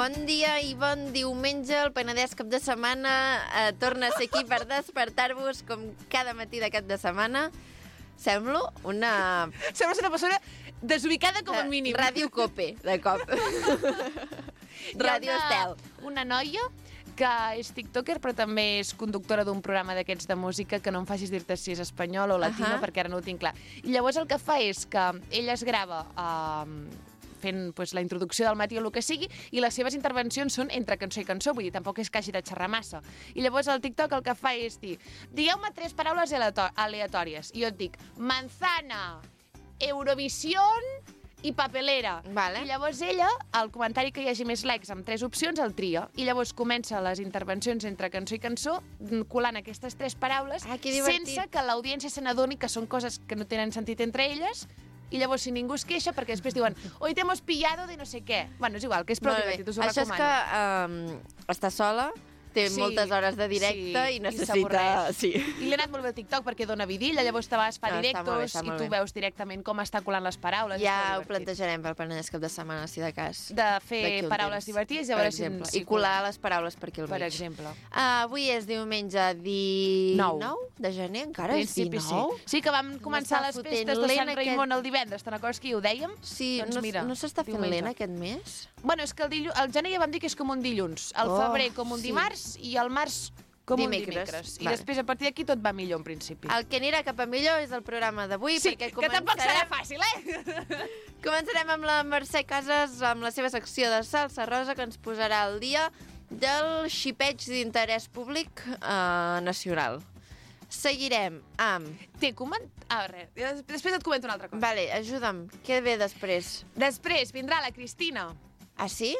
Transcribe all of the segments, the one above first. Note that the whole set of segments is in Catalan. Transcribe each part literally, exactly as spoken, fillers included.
Bon dia i bon diumenge. El Penedès cap de setmana eh, torna a ser aquí per despertar-vos com cada matí de cap de setmana. Semblo una... Sembles una persona desubicada com a mínim. Ràdio Cope, de cop. Ràdio Estel. Una noia que és tiktoker, però també és conductora d'un programa d'aquests de música, que no em facis dir-te si és espanyol o latino, uh-huh. perquè ara no ho tinc clar. I llavors el que fa és que ella es grava uh, fent pues, la introducció del matí o el que sigui, i les seves intervencions són entre cançó i cançó, vull dir, tampoc és que hagi de xerrar massa. I llavors el TikTok el que fa és dir, digueu-me tres paraules aleatòries, i jo et dic, manzana, Eurovisión i papelera. Vale. I llavors ella, el comentari que hi hagi més likes amb tres opcions, el tria. I llavors comença les intervencions entre cançó i cançó, colant aquestes tres paraules, ah, sense que l'audiència se n'adoni que són coses que no tenen sentit entre elles. I llavors, si ningú es queixa, perquè després diuen hoy te hemos pillado de no sé què. Bueno, és igual, que és prou divertit, us ho Això recomano. Això és que um, està sola, té sí, moltes hores de directe sí, i necessita... I sí. I l'he anat molt bé al TikTok perquè dona vidilla, llavors te vas, fa no, directos bé, i tu veus directament com està colant les paraules. Ja ho plantejarem pel Penedès cap de setmana, si de cas. De fer paraules temps, divertides i a veure si, si... I colar les paraules per aquí al mig. Per exemple. Uh, avui és diumenge dinou de gener, encara és dinou? Sí. sí, que vam començar les festes de Sant Raimon aquest... el divendres, te'n recordes que ho dèiem? Sí, doncs no, mira, no s'està fent lent aquest mes? Bueno, és que el, dillu... el gener ja vam dir que és com un dilluns, el oh, febrer com un sí. dimarts i el març com dimecres. un dimecres. I vale. Després, a partir d'aquí, tot va millor, en principi. El que anirà cap a millor és el programa d'avui, sí, perquè començarem... que tampoc serà fàcil, eh? Començarem amb la Mercè Casas, amb la seva secció de Salsa Rosa, que ens posarà al dia del xipeig d'interès públic eh, nacional. Seguirem amb... Té coment... Ah, res. Després et comento una altra cosa. Vale, ajuda'm. Què ve després? Després vindrà la Cristina. Ah, sí?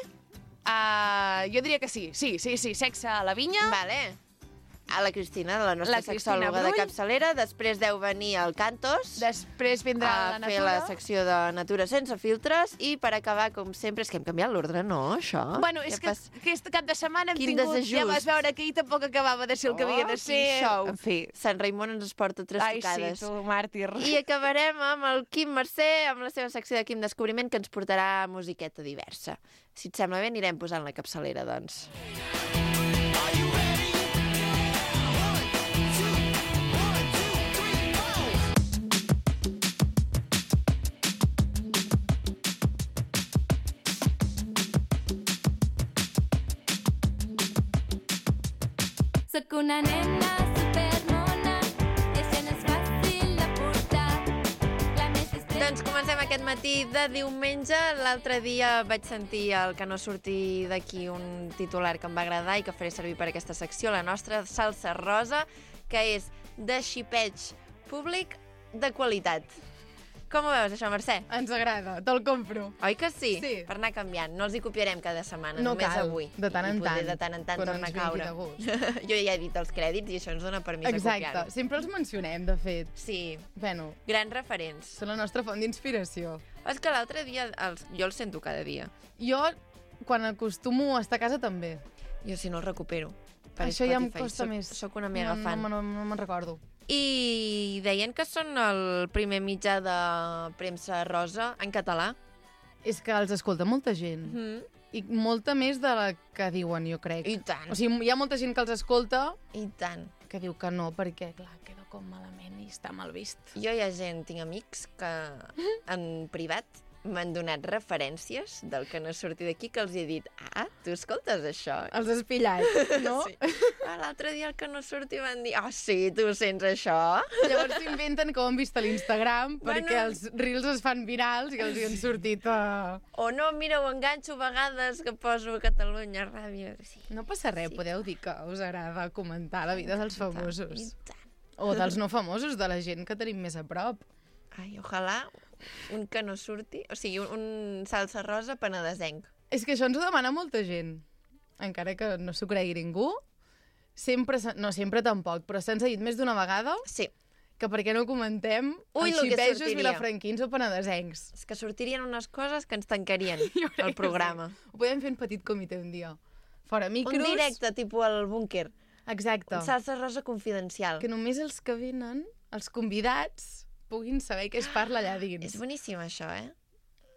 Uh, jo diria que sí. Sí, sí, sí. Sexe a la vinya. Vale. A la Cristina, la nostra la sexòloga de capçalera. Després deu venir el Cantos. Després vindrà a la Natura. A fer la secció de Natura sense filtres. I per acabar, com sempre, és que hem canviat l'ordre, no, això? Bueno, és que pas... aquest cap de setmana hem Quin tingut... desajust. Ja vas veure que ahir tampoc acabava de ser el que oh, havia de ser. Show. En fi. Sant Raimon ens porta tres Ai, tocades. Ai, sí, tu, màrtir. I acabarem amb el Quim Mercè, amb la seva secció de Quim Descobriment, que ens portarà musiqueta diversa. Si et sembla bé, anirem posant la capçalera, doncs. Soc una nena supermona i això no és fàcil de portar. La més distreta... Doncs comencem aquest matí de diumenge. L'altre dia vaig sentir el que no surti d'aquí un titular que em va agradar i que faré servir per aquesta secció, la nostra Salsa Rosa, que és de xipeig públic de qualitat. Com ho veus, això, Mercè? Ens agrada, te'l compro. Oi que sí? Sí. Per anar canviant. No els hi copiarem cada setmana, no només cal. avui. De tant en tant. De tant en tant Quan torna a caure. De jo ja he dit els crèdits i això ens dona permís Exacte. a copiar-ho. Sempre els mencionem, de fet. Sí. Bueno. Grans referents. Són la nostra font d'inspiració. És que l'altre dia, els, jo els sento cada dia. Jo, quan acostumo a estar a casa, també. Jo si no els recupero. Per Això Spotify. Ja em costa soc, més. Soc una mega no, fan. No, no, no, no me'n recordo. I deien que són el primer mitjà de premsa rosa en català. És que els escolta molta gent. Mm. I molta més de la que diuen, jo crec. I tant. O sigui, hi ha molta gent que els escolta... I tant. Que diu que no, perquè, clar, queda com malament i està mal vist. Jo hi ha gent, tinc amics que en privat m'han donat referències del que no surti d'aquí, que els he dit, ah, tu escoltes això? Els has pillat, no? Sí. Ah, l'altre dia el que no surti van dir, ah, oh, sí, tu sents això? Llavors s'inventen que ho han vist a l'Instagram, bueno, perquè els reels es fan virals i els hi han sortit a... O no, mira, ho enganxo a vegades que poso Catalunya Ràdio. Sí. No passa res, sí. Podeu dir que us agrada comentar la vida dels famosos. I tant. O dels no famosos, de la gent que tenim més a prop. Ai, ojalà un que no surti, o sigui, un, un salsa rosa penedesenc. És que això ens ho demana molta gent, encara que no s'ho cregui ningú. Sempre, no sempre tampoc, però se'ns ha dit més d'una vegada sí. que per què no comentem Ui, els xipejos vilafranquins o penedesencs. És que sortirien unes coses que ens tancarien el programa. Sí. Ho podem fer en petit comitè un dia. Fora micros... Un directe, tipus al búnquer. Exacte. Un salsa rosa confidencial. Que només els que venen, els convidats, puguin saber què es parla allà dins. És boníssim, això, eh?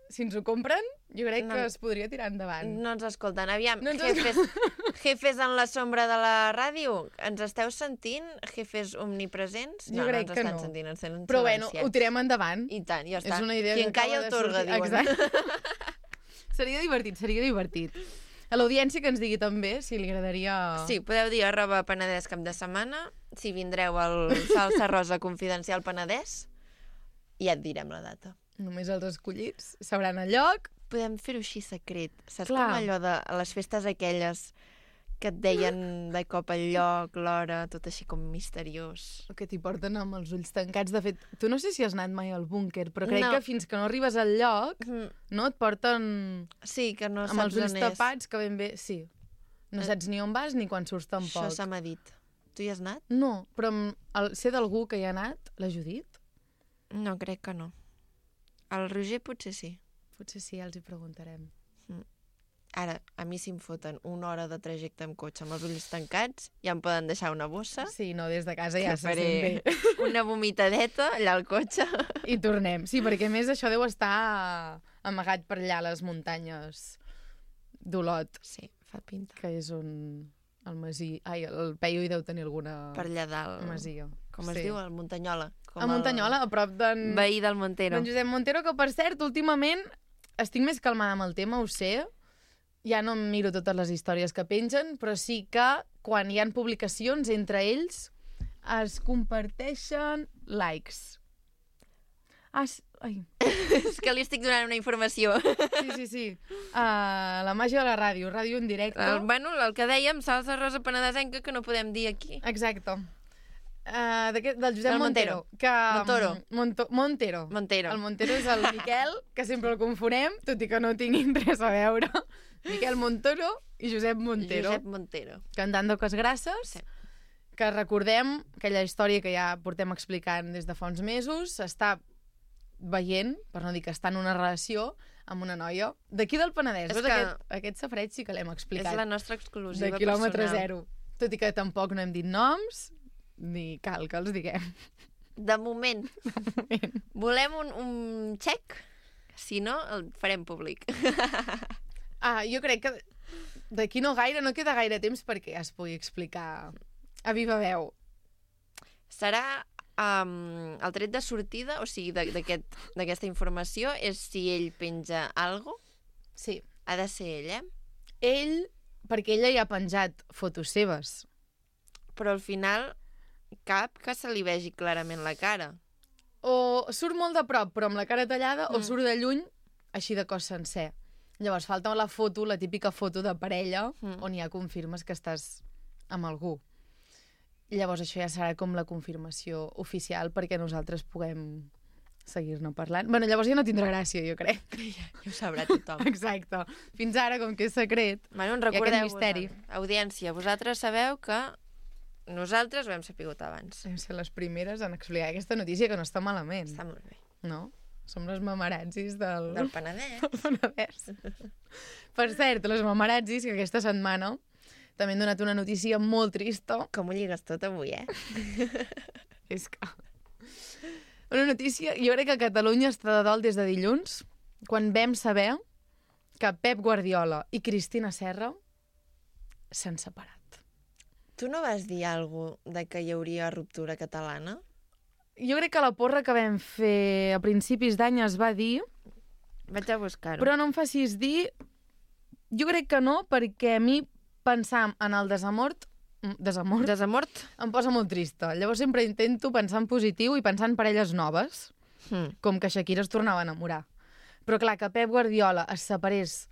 si ens ho compren, jo crec No. que es podria tirar endavant. No ens escolten. Aviam, No ens jefes, jefes en la sombra de la ràdio, ens esteu sentint? Jefes omnipresents? Jo no, crec no ens que estan no. sentint, ens tenen Però bueno, silenciats. ho tirem endavant. I tant, ja està. És una idea Quien que calla acaba de otorga, sortir. diuen. Exacte. Seria divertit, seria divertit. A l'audiència que ens digui també si li agradaria... Sí, podeu dir arroba Penedès cap de setmana, si vindreu al Salsa Rosa Confidencial Penedès, i ja et direm la data. Només els escollits sabran el lloc. Podem fer-ho així secret. Saps Clar. com allò de les festes aquelles que et deien de cop el lloc, l'hora, tot així com misteriós. Que t'hi porten amb els ulls tancats. De fet, tu no sé si has anat mai al búnquer, però crec No. que fins que no arribes al lloc, Mm, no, et porten sí, que no amb saps els ulls on és. tapats, que ben bé... Sí. No saps ni on vas ni quan surts tampoc. Això se m'ha dit. Tu hi has anat? No, però amb el, sé d'algú que hi ha anat, la Judit? No, crec que no. El Roger potser sí. Potser sí, ja els hi preguntarem. Ara, a mi si em foten una hora de trajecte amb cotxe amb els ulls tancats, ja em poden deixar una bossa, Sí, no, des de casa ja que se faré sent bé. una vomitadeta allà al cotxe. I tornem. Sí, perquè a més això deu estar amagat per allà a les muntanyes d'Olot, Sí, fa pinta. que és on el Masí... Ai, el Peyu hi deu tenir alguna Per allà dalt. masia. Com es Sí. diu? El Muntanyola. Com A Muntanyola, a prop d'en... El veí del Montero. D'en Josep Montero, que per cert, últimament estic més calmada amb el tema, ho sé. Ja no em miro totes les històries que pengen, però sí que quan hi han publicacions entre ells es comparteixen likes. Ah, sí. Ai. És que li estic donant una informació. Sí, sí, sí. Uh, la màgia de la ràdio, ràdio en directe. El, bueno, el que dèiem, salsa rosa penedesenca, que no podem dir aquí. Exacte. Uh, del Josep Del Montero. Montero. Que, Montoro. Monto Montero. Montero. El Montero és el Miquel, que sempre el confonem, tot i que no tinguin res a veure. Miquel Montoro i Josep Montero. Josep Montero. Cantant d'Oques Grasses, Sí. que recordem aquella història que ja portem explicant des de fa uns mesos, està veient, per no dir que està en una relació, amb una noia d'aquí del Penedès. És Veus, que- aquest, aquest safareig sí que l'hem explicat. És la nostra exclusiva De quilòmetre personal. zero. Tot i que tampoc no hem dit noms, ni cal que els diguem. De moment. Volem un, un xec, si no, el farem públic. Ah, jo crec que d'aquí no gaire, no queda gaire temps perquè es pugui explicar a viva veu. Serà um, el tret de sortida, o sigui, de- d'aquest- d'aquesta informació, és si ell penja algo, Sí. ha de ser ell, eh? Ell, perquè ella ja ha penjat fotos seves. Però al final cap que se li vegi clarament la cara. O surt molt de prop, però amb la cara tallada, mm. o Mm. surt de lluny, així de cos sencer. Llavors falta la foto, la típica foto de parella, Mm. on ja confirmes que estàs amb algú. Llavors això ja serà com la confirmació oficial perquè nosaltres puguem seguir-ne parlant. Bueno, llavors ja no tindrà gràcia, jo crec. Ja ho sabrà tothom. Exacte. Fins ara, com que és secret, Bueno, en aquest recordeu misteri. Audiència, vosaltres sabeu que nosaltres ho hem sapigut abans. hem ser les primeres en explicar aquesta notícia que no està malament. Està molt bé. No? Som les mamarazzis del, Del Penedès. del Penedès. Per cert, les mamarazzis, que aquesta setmana també han donat una notícia molt trista. Com ho lligues tot avui, eh? És que... Una notícia, jo crec que Catalunya està de dol des de dilluns, quan vam saber que Pep Guardiola i Cristina Serra s'han separat. Tu no vas dir alguna cosa de que hi hauria ruptura catalana? Jo crec que la porra que vam fer a principis d'any es va dir, Vaig a buscar-ho. però no em facis dir... Jo crec que no, perquè a mi pensar en el desamort, desamort Desamort? em posa molt trista. Llavors sempre intento pensar en positiu i pensar en parelles noves, Hmm. com que Shakira es tornava a enamorar. Però clar, que Pep Guardiola es separés,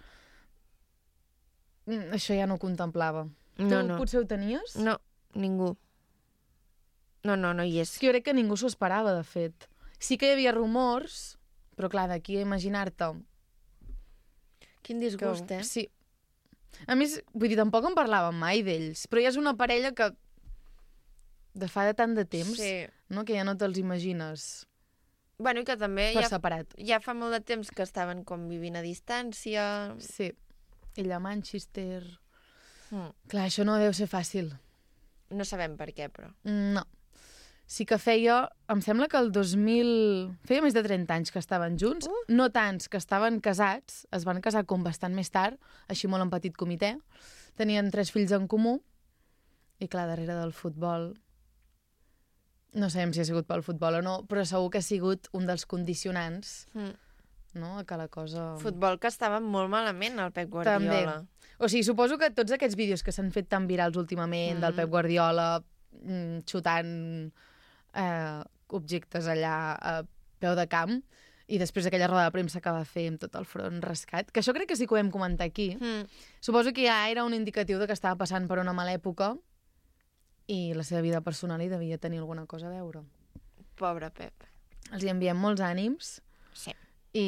mm, això ja no ho contemplava. No, tu no. potser ho tenies? No, ningú. No, no, no hi és. És que jo crec que ningú s'ho esperava, de fet. Sí que hi havia rumors, però clar, d'aquí a imaginar-te... Quin disgust, eh? Sí. A més, vull dir, tampoc en parlàvem mai d'ells, però ja és una parella que de fa de tant de temps, Sí. no? Que ja no te'ls imagines Bueno, i que també per ja, separat. ja fa molt de temps que estaven com vivint a distància. Sí. Ella a Manchester... Mm. Clar, això no deu ser fàcil. No sabem per què, però. No. sí que feia, em sembla que el dos mil... Feia més de trenta anys que estaven junts, uh. no tants que estaven casats, es van casar com bastant més tard, així molt en petit comitè, tenien tres fills en comú, i clar, darrere del futbol... No sabem si ha sigut pel futbol o no, però segur que ha sigut un dels condicionants, mm. no?, que la cosa... Futbol que estava molt malament, el Pep Guardiola. També. O sigui, suposo que tots aquests vídeos que s'han fet tan virals últimament, mm. del Pep Guardiola mm, xutant eh, objectes allà a peu de camp, i després aquella roda de premsa que va fer amb tot el front rascat, que això crec que sí que ho hem comentat aquí. Mm. Suposo que ja era un indicatiu de que estava passant per una mala època i la seva vida personal hi devia tenir alguna cosa a veure. Pobre Pep. Els hi enviem molts ànims. Sí. I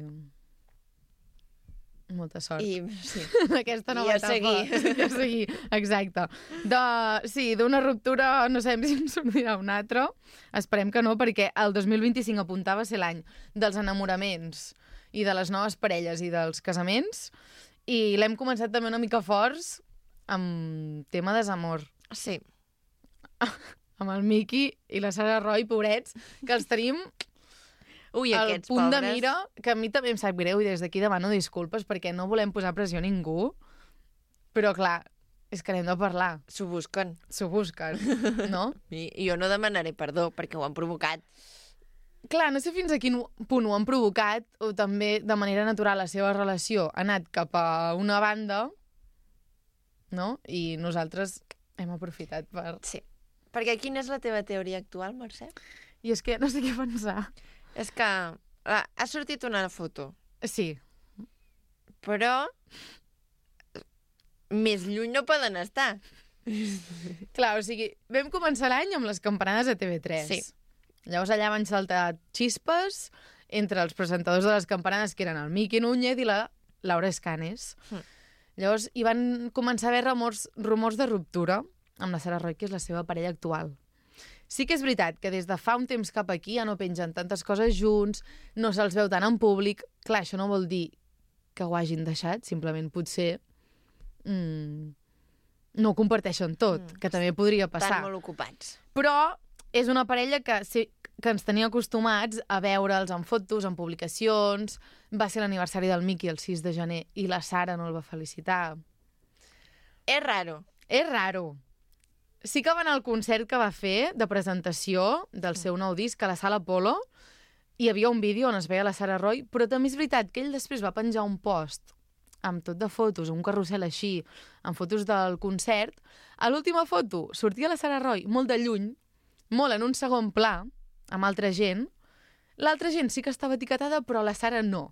molta sort. I, sí. Aquesta nova I a etapa. seguir. I a seguir, exacte. De, sí, d'una ruptura no sabem si en sortirà una altra. Esperem que no, perquè el dos mil vint-i-cinc apuntava a ser l'any dels enamoraments i de les noves parelles i dels casaments, i l'hem començat també una mica forts amb tema desamor. Sí. Amb el Miki i la Sara Roy, pobrets, que els tenim Ui, al aquests punt pobres. de mira, que a mi també em sap greu i des d'aquí demano disculpes perquè no volem posar pressió a ningú, però clar, és que n'hem de parlar. S'ho busquen. S'ho busquen, no? I jo no demanaré perdó perquè ho han provocat. Clar, no sé fins a quin punt ho han provocat o també de manera natural la seva relació ha anat cap a una banda, no? I nosaltres hem aprofitat per... Sí. Perquè quina és la teva teoria actual, Mercè? I és que no sé què pensar. És que ah, ha sortit una foto. Sí. Però més lluny no poden estar. Clar, o sigui, vam començar l'any amb les campanades a T V tres. Sí. Llavors allà van saltar xispes entre els presentadors de les campanades, que eren el Miki Núñez i la Laura Escanes. Mm. Llavors hi van començar a haver rumors, rumors de ruptura amb la Sara Roy, que és la seva parella actual. Sí que és veritat que des de fa un temps cap aquí ja no pengen tantes coses junts, no se'ls veu tant en públic. Clar, això no vol dir que ho hagin deixat, simplement potser mm, no ho comparteixen tot, mm. que també podria passar. Estan molt ocupats. Però és una parella que, sí, que ens tenia acostumats a veure'ls en fotos, en publicacions. Va ser l'aniversari del Miki el sis de gener i la Sara no el va felicitar. És raro. És raro. Sí que va anar al concert que va fer de presentació del seu nou disc a la Sala Apolo. Hi havia un vídeo on es veia la Sara Roy, però també és veritat que ell després va penjar un post amb tot de fotos, un carrusel així, amb fotos del concert. A l'última foto sortia la Sara Roy molt de lluny, molt en un segon pla, amb altra gent. L'altra gent sí que estava etiquetada, però la Sara no.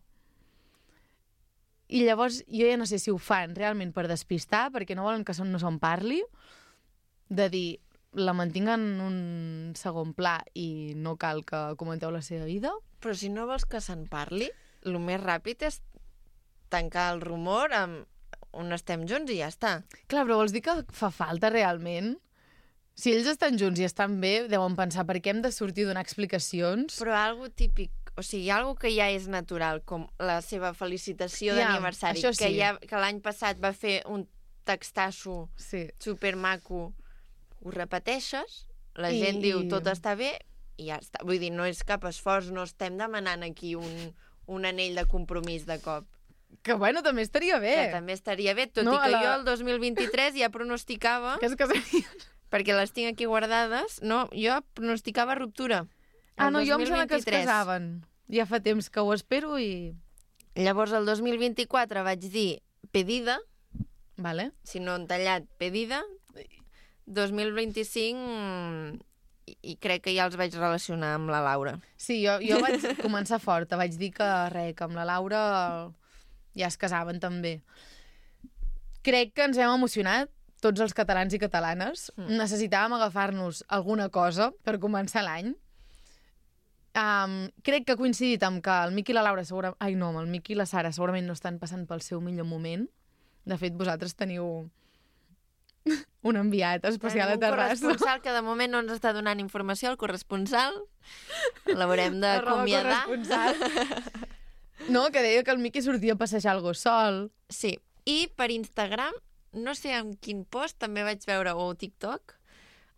I llavors jo ja no sé si ho fan realment per despistar, perquè no volen que no se'n parli, de dir, la mantinc en un segon pla i no cal que comenteu la seva vida. Però si no vols que se'n parli, el més ràpid és tancar el rumor amb on estem junts i ja està. Clar, però vols dir que fa falta realment? Si ells estan junts i estan bé, deuen pensar per què hem de sortir a donar explicacions. Però algo típic, o sigui, algo que ja és natural, com la seva felicitació ja, d'aniversari, sí. que, ja, que l'any passat va fer un textasso sí. supermaco, ho repeteixes, la I, gent diu i... tot està bé i ja està. Vull dir, no és cap esforç, no estem demanant aquí un, un anell de compromís de cop. Que bueno, també estaria bé. Que també estaria bé, tot no, i que la... jo el dos mil vint-i-tres ja pronosticava... Que es casarien. Perquè les tinc aquí guardades, no, jo pronosticava ruptura. Ah, no, jo em sembla que es casaven. Ja fa temps que ho espero i... Llavors, el dos mil vint-i-quatre vaig dir pedida, vale. Si no han tallat, pedida. dos mil vint-i-cinc i, i crec que ja els vaig relacionar amb la Laura. Sí, jo, jo vaig començar forta. Vaig dir que, re, que amb la Laura ja es casaven també. Crec que ens hem emocionat, tots els catalans i catalanes. Mm. Necessitàvem agafar-nos alguna cosa per començar l'any. Um, crec que ha coincidit amb que el Miqui i la Laura segurament... Ai, no, el Miqui i la Sara segurament no estan passant pel seu millor moment. De fet, vosaltres teniu un enviat especial a Terrassa. Un corresponsal que de moment no ens està donant informació, el corresponsal. L'haurem d'acomiadar. No, que deia que el Miqui sortia a passejar el gos sol. Sí, i per Instagram, no sé en quin post, també vaig veure, o TikTok,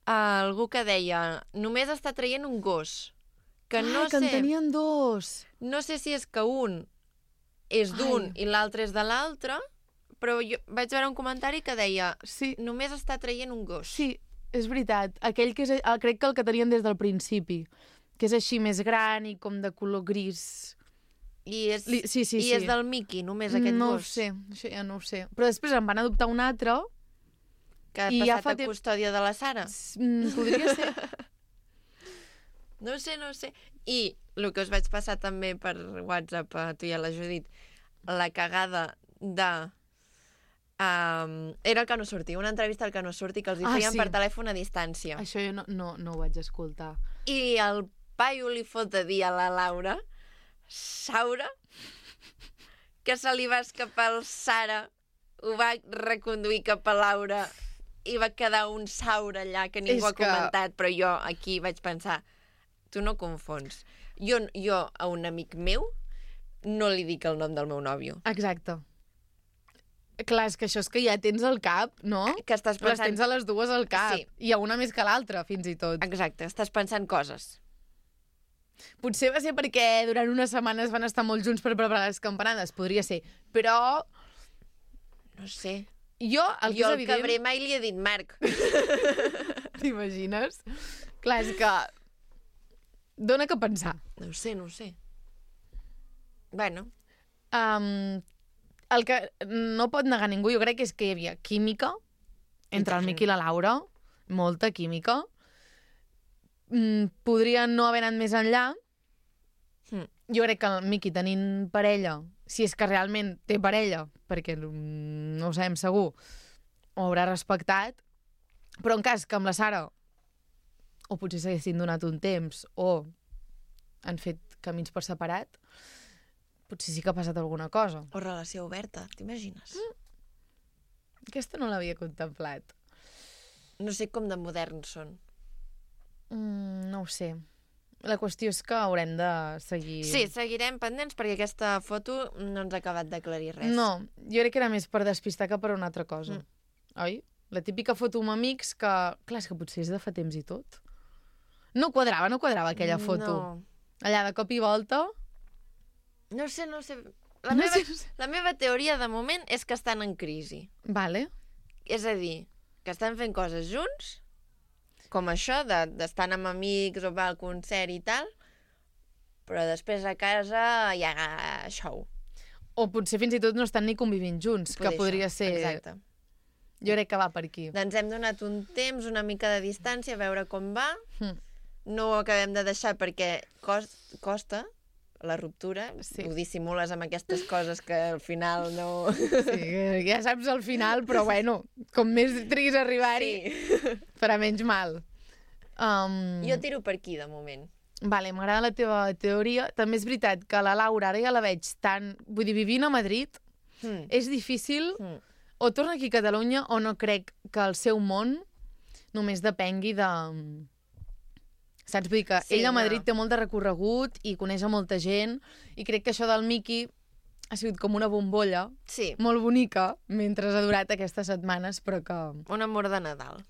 algú que deia només està traient un gos. Que no ah, que sé, en tenien dos. no sé si és que un és d'un i l'altre és de l'altre, però jo vaig veure un comentari que deia Sí, només està traient un gos. sí, és veritat. Aquell que és, el, crec que el que tenien des del principi, que és així més gran i com de color gris. I és, Li, sí, sí, i sí. és del Mickey, només aquest no gos. ho sé, això ja no ho sé. Però després en van adoptar un altre. Que ha I ja passat fa a temps- custòdia de la Sara. Mm, podria ser. No ho sé, no ho sé. I el que us vaig passar també per WhatsApp a tu i a la Judit, la cagada de... Um, era el que no surti, una entrevista al que no surti que els hi Ah, feien sí. per telèfon a distància. Això jo no, no, no ho vaig escoltar. I el paio li fot a dir a la Laura, Saura, que se li va escapar el Sara, ho va reconduir cap a Laura i va quedar un Saura allà que ningú És ha que- comentat, però jo aquí vaig pensar, tu no confons. Jo, jo a un amic meu no li dic el nom del meu nòvio. Exacte. Clar, és que això és que ja tens al cap, no? Que estàs Les pensant... tens a les dues al cap. Sí. I a una més que l'altra, fins i tot. Exacte, estàs pensant coses. Potser va ser perquè durant unes setmanes van estar molt junts per preparar les campanades, podria ser. Però No sé. jo, el que jo és al evident... cabrer mai li he dit Marc. T'imagines? Clar, és que... Dóna que pensar. No ho sé, no ho sé. Bueno, Um, el que no pot negar ningú, jo crec que és que hi havia química entre el tant. Miqui i la Laura, molta química. Mm, podrien no haver anat més enllà. Mm. Jo crec que el Miqui tenint parella, si és que realment té parella, perquè mm, no ho sabem segur, ho haurà respectat, però en cas que amb la Sara o potser s'haguessin donat un temps o han fet camins per separat, potser sí que ha passat alguna cosa. o relació oberta, t'imagines? Aquesta no l'havia contemplat. No sé com de moderns són. Mm, no ho sé. La qüestió és que haurem de seguir... Sí, seguirem pendents perquè aquesta foto no ens ha acabat d'aclarir res. No, jo crec que era més per despistar que per una altra cosa. Mm. Oi? La típica foto amb amics que... Clar, és que potser és de fa temps i tot. No quadrava, no quadrava aquella foto. No, Allà de cop i volta... no sé, no sé. La, No meva, sé, no sé. la meva teoria de moment és que estan en crisi. Vale. És a dir, que estan fent coses junts, com això, de- d'estar amb amics o va al concert i tal, però després a casa hi ha show. O potser fins i tot no estan ni convivint junts, que Poder podria això, ser... Exacte. Jo crec que va per aquí. Doncs hem donat un temps, una mica de distància, a veure com va. Mm. No ho acabem de deixar perquè cos, costa la ruptura. Sí. Ho dissimules amb aquestes coses que al final no... Sí, que ja saps al final, però bueno, com més triguis a arribar-hi, Sí. farà menys mal. Um, Jo tiro per aquí, de moment. Vale, m'agrada la teva teoria. També és veritat que la Laura ara ja la veig tan... Vull dir, vivint a Madrid Mm. és difícil, Mm. o torna aquí a Catalunya o no crec que el seu món només depengui de... Saps? Vull dir que Sí, ell a Madrid no. té molt de recorregut i coneix a molta gent i crec que això del Miqui ha sigut com una bombolla Sí, molt bonica mentre ha durat aquestes setmanes, però que... un amor de Nadal.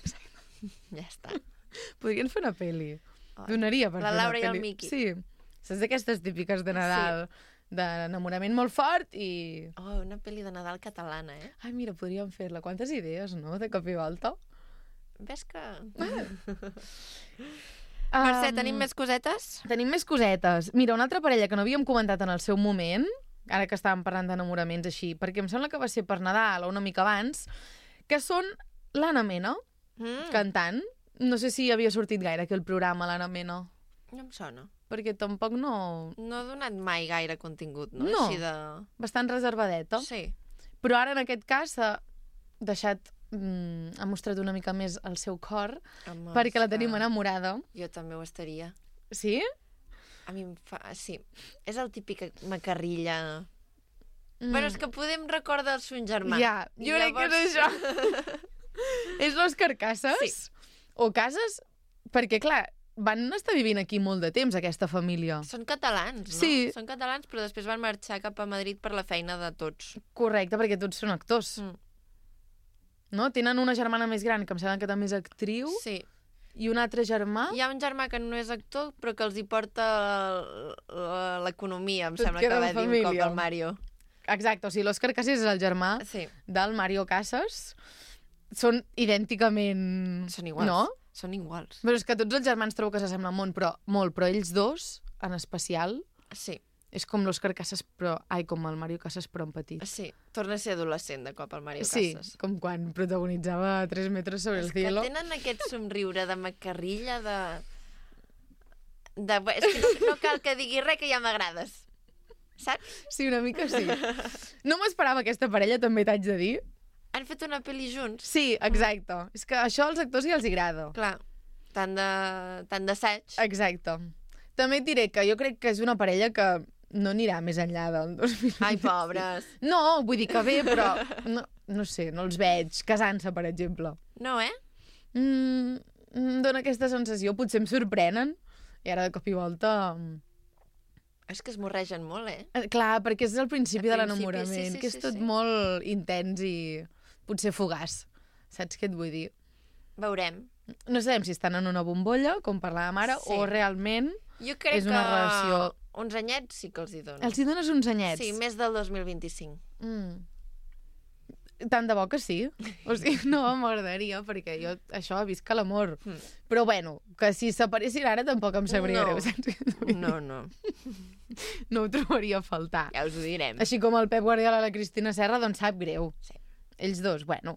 Ja està. Podrien fer una pel·li. Ai. Donaria per La fer una Laura i el pel·li. Miqui. Sí. Saps d'aquestes típiques de Nadal, d'enamorament molt fort i... Oh, una pel·li de Nadal catalana, eh? Ai, mira, podríem fer-la. Quantes idees, no?, de cop i volta. Ves que... Um, Mercè, tenim més cosetes? Tenim més cosetes. Mira, una altra parella que no havíem comentat en el seu moment, ara que estàvem parlant d'enamoraments així, perquè em sembla que va ser per Nadal o una mica abans, que són l'Anna Mena, Mm, cantant. No sé si havia sortit gaire aquí el programa, l'Anna Mena, no em sona. perquè tampoc no... No ha donat mai gaire contingut, no? No. Així de... Bastant reservadeta. Sí. Però ara, en aquest cas, s'ha deixat... Mm, ha mostrat una mica més el seu cor, Amb perquè la els tenim que enamorada. Jo també ho estaria. Sí? A mi em fa... Sí. És el típic macarrilla... Mm. Bueno, és que podem recordar el son germà. Ja, I jo crec que és això. És l'Òscar Casas? Sí. O Casas? Perquè, clar, van estar vivint aquí molt de temps, aquesta família. Són catalans, no? Sí. Són catalans, però després van marxar cap a Madrid per la feina de tots. Correcte, perquè tots són actors. Mm. No? Tenen una germana més gran, que em sembla que també és actriu. Sí. I un altre germà? Hi ha un germà que no és actor, però que els hi porta l'economia, em Tot sembla que queda va en dir un cop família. el Mario. Exacte, o sigui, l'Òscar Casas és el germà Sí, del Mario Casas. Són idènticament... són iguals. No? Són iguals. Però és que tots els germans trobo que s'assemblen molt, però, molt, però ells dos, en especial, Sí, és com l'Òscar Casas, però... Ai, com el Mario Casas, però en petit. sí. Torna a ser adolescent de cop el Mario Sí, Casas. com quan protagonitzava tres metres sobre És el que cielo. tenen aquest somriure de macarrilla, de... de... És que no, no cal que digui res, que ja m'agrades. Saps? Sí, una mica sí. No m'esperava aquesta parella, també t'haig de dir. Han fet una pel·li junts. Sí, exacte. És que això als actors ja els agrada. Clar, tant de tant d'assaig. Exacte. També et diré que jo crec que és una parella que no anirà més enllà del dos mil vint. Ai, pobres. No, vull dir que bé, però no, no sé, no els veig casant-se, per exemple. No, eh? Mm, em dóna aquesta sensació, potser em sorprenen, i ara de cop i volta... És que es morregen molt, eh? Eh, Clar, perquè és el principi Al de principi, l'enamorament, sí, sí, que és sí, tot sí. molt intens i potser fugaç. Saps què et vull dir? Veurem. No sabem si estan en una bombolla, com parlàvem ara, Sí. o realment Jo crec És una que relació- uns anyets sí que els hi dono. els hi dones uns anyets. Sí, més del dos mil vint-i-cinc. Mm. Tant de bo que sí. O sigui, no m'agradaria, perquè jo això visc l'amor. Mm. Però bueno, que si separessin ara tampoc em sabria No. greu. Saps què et vull dir? No, no. No ho trobaria a faltar. Ja us ho direm. Així com el Pep Guardiola i la Cristina Serra, doncs sap greu. Sí. Ells dos, bueno.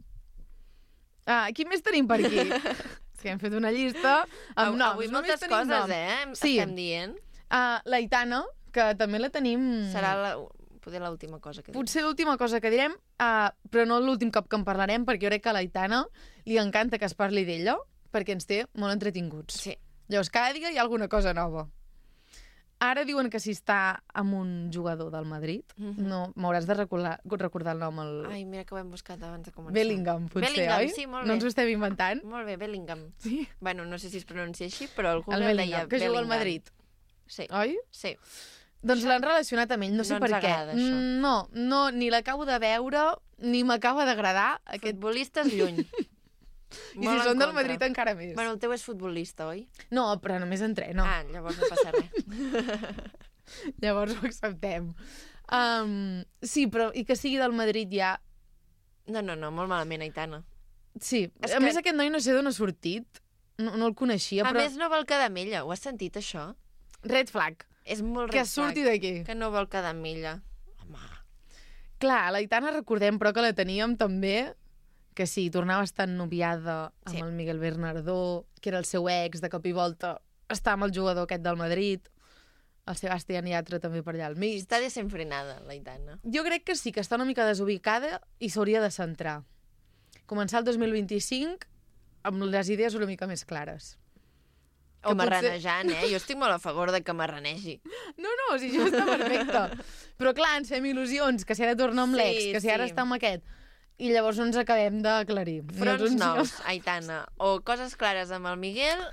Ah, qui més tenim per aquí? És que hem fet una llista amb Avui, noms. avui Només moltes tenim coses, noms. eh? Sí. Estem dient. Ah, l'Aitana, que també la tenim... Serà la, poder l'última cosa que dic. Potser l'última cosa que direm, uh, però no l'últim cop que en parlarem, perquè jo crec que a l'Aitana li encanta que es parli d'ella, perquè ens té molt entretinguts. Sí. Llavors, cada dia hi ha alguna cosa nova. Ara diuen que si està amb un jugador del Madrid, Mhm. no m'hauràs de recordar, recordar el nom. El... Ai, mira que ho hem buscat abans de començar. Bellingham, potser, Bellingham, oi? sí, molt No bé. ens ho estem inventant? Molt bé, Bellingham. Sí. Bueno, no sé si es pronuncia així, però algú El el deia Bellingham, que juga al Bellingham. Madrid, Sí, oi? sí. Doncs l'han relacionat amb ell, no sé No per ens què. agrada, això. Mm, No, no, ni l'acabo de veure, ni m'acaba d'agradar. Aquest... Futbolistes lluny. I si són del Madrid encara més. Bueno, el teu és futbolista, oi? No, però només entreno. Ah, llavors no passa res. Llavors ho acceptem. Um, sí, però i que sigui del Madrid ja... No, no, no, molt malament, Aitana. Sí, És a que- més aquest noi no sé d'on ha sortit. No, no el coneixia, A però... més, no vol quedar amb ella. Ho has sentit, això? Red flag. És molt Que red flag. surti d'aquí. Que no vol quedar amb ella. Home. Clar, l'Aitana recordem, però que la teníem també, que sí, tornava a estar ennoviada amb Sí. el Miguel Bernardó, que era el seu ex, de cop i volta està amb el jugador aquest del Madrid, el Sebastián Yatra també per allà al mig. Està desenfrenada, l'Aitana. Jo crec que sí, que està una mica desubicada i s'hauria de centrar. Començar el dos mil vint-i-cinc amb les idees una mica més clares. O Que potser- marranejant, eh? Jo estic molt a favor de que marranegi. No, no, si això està perfecte. Però clar, ens fem il·lusions, que si ara torna amb Sí, l'ex, que si ara sí. està amb aquest. I llavors no ens acabem d'aclarir. Fronts Ni els uns ni nous, els- Aitana. O coses clares amb el Miguel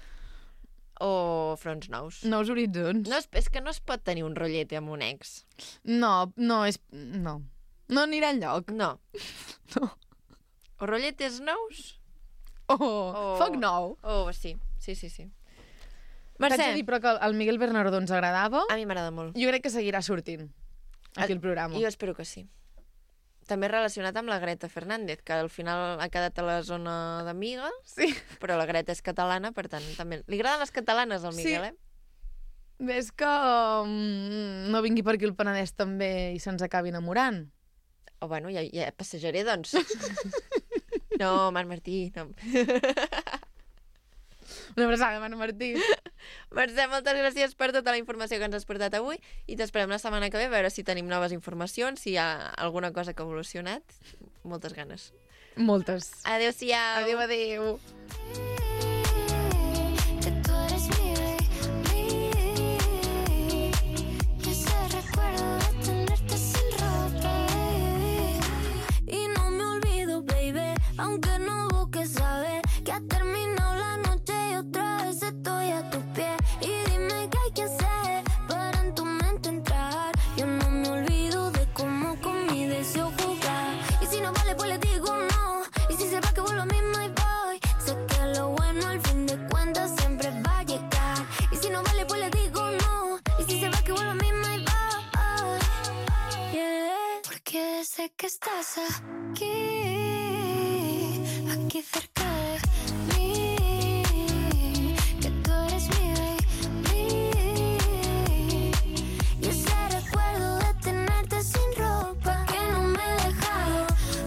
o fronts nous. Nous horitzons. No, és, és que no es pot tenir un rotllete amb un ex. No, no, és... No. No anirà enlloc. No. No. O rotlletes nous Oh, Oh. foc nou. o sí. Sí, sí, sí. T'haig Mercè, de dir, però que el Miguel Bernardó ens agradava. a mi m'agrada molt. Jo crec que seguirà sortint aquí al programa. Jo espero que sí. També relacionat amb la Greta Fernández, que al final ha quedat a la zona d'amiga, Sí. però la Greta és catalana, per tant, també... Li agraden les catalanes al Miguel, Sí. eh? Ves que um, no vingui per aquí el Penedès també i se'ns acabi enamorant. O bueno, ja, ja passejaré, doncs. No, Marc Martí, no. Una abraçada, Mana Martí. Mercè, moltes gràcies per tota la informació que ens has portat avui i t'esperem la setmana que ve a veure si tenim noves informacions, si hi ha alguna cosa que ha evolucionat. Moltes ganes. Moltes. Adéu-siau. Adéu, adéu. Que tú eres mi baby. Y ese recuerdo de tenerte sin ropa, baby. Y no me olvido, baby, aunque no busques saber que ha terminado la noche y otra vez estoy a tus pies. Y dime qué hay que hacer para en tu mente entrar. Yo no me olvido de cómo con mi deseo jugar. Y si no vale, pues le digo no. Y si se va, que vuelvo a mí, my boy. Sé que lo bueno estás aquí, aquí cerca de mí, que tú eres mi baby. Y ese recuerdo de tenerte sin ropa que no me he dejado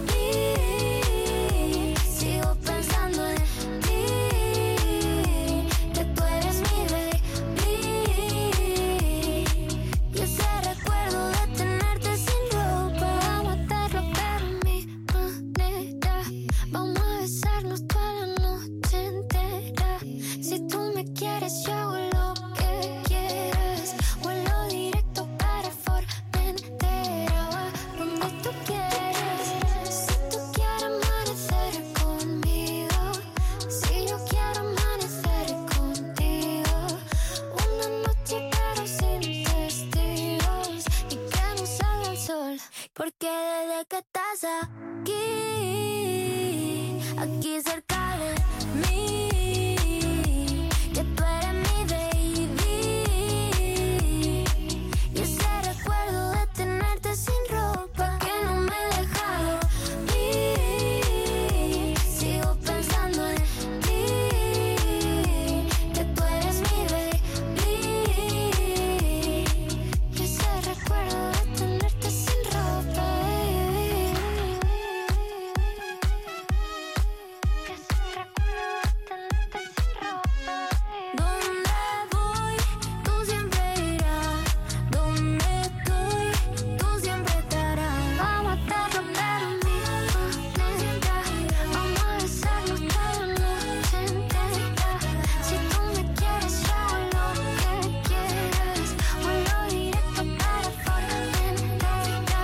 ir. Sigo pensando en ti, que tú eres mi baby. Y ese recuerdo de tenerte sin ropa, vamos a matarlo pero a mi manera. Vamos a besarnos toda la noche entera. Si tú me quieres, yo hago lo que quieras. Vuelo directo para Formentera, va donde tú quieres. Si tú quieres amanecer conmigo, si yo quiero amanecer contigo. Una noche pero sin testigos y que no salga el sol, porque desde que estás aquí, aquí cerca de mí, que tú eres mi baby. Y ese recuerdo de tenerte sin ropa que no me he dejado ir. Sigo pensando en ti, que tú eres mi baby. Y ese recuerdo de tenerte sin ropa, baby. Que ese recuerdo de tenerte sin ropa, baby. Donde voy, tú siempre irás. Donde estoy, tú siempre estarás. Vamos a matarlo pero en mi manera. Vamos a besarnos toda la noche entera. Si tú me quieres, yo hago lo que quieras. Vuelo directo para Formentera.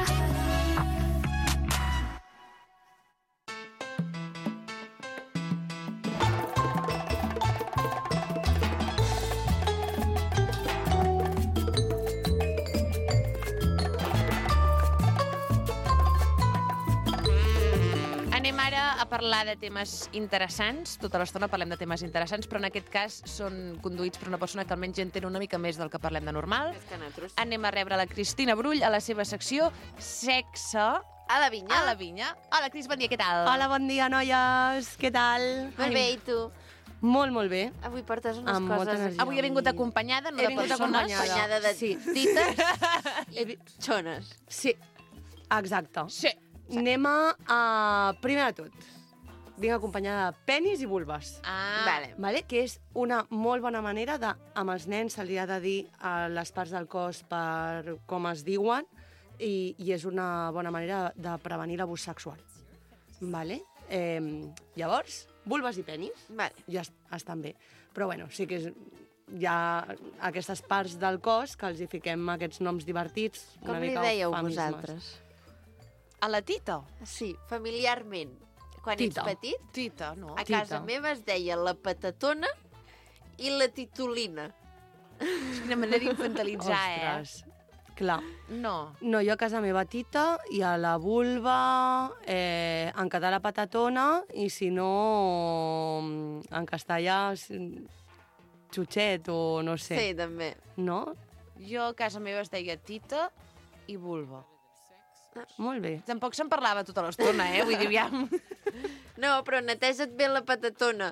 Anem ara a parlar de temes interessants. Tota l'estona parlem de temes interessants, però en aquest cas són conduïts per una persona que almenys entén una mica més del que parlem de normal. Més que nosaltres. Anem a rebre la Cristina Brull a la seva secció Sexe A la vinya. a la vinya. Hola, Cris, bon dia, què tal? Hola, bon dia, noies. Què tal? Molt bé, i tu? Molt, molt bé. Avui portes unes Amb molta coses... energia. Avui he vingut acompanyada, no He de vingut persones. Acompanyada de Sí. tites He i vi- xones. Sí, exacte. Sí. Anem a, a... Primer de tot, vinc acompanyada de penis i vulves. Ah, Vale. Vale? Que és una molt bona manera de, amb els nens se'ls ha de dir a les parts del cos per com es diuen i, i és una bona manera de prevenir l'abús sexual. Vale? Eh, llavors, vulves i penis Vale. ja es- estan bé. Però bueno, sí que és, hi ha aquestes parts del cos que els hi fiquem aquests noms divertits. Com una li mica dèieu eufemismes. vosaltres? a la Tita. Sí, familiarment. Quan Tita. ets petit, Tita, no? a Tita. casa meva es deia la patatona i la titulina. Quina manera d'infantilitzar, Ostres, clar. eh? No. No, jo a casa meva tita i a la vulva eh, en català patatona i si no en castellà s- xutxet o no sé. Sí, també. No? Jo a casa meva es deia Tita i vulva. Molt bé. Tampoc se'n parlava tota l'estona, eh? Vull dir, aviam. No, però neteja't bé la patatona.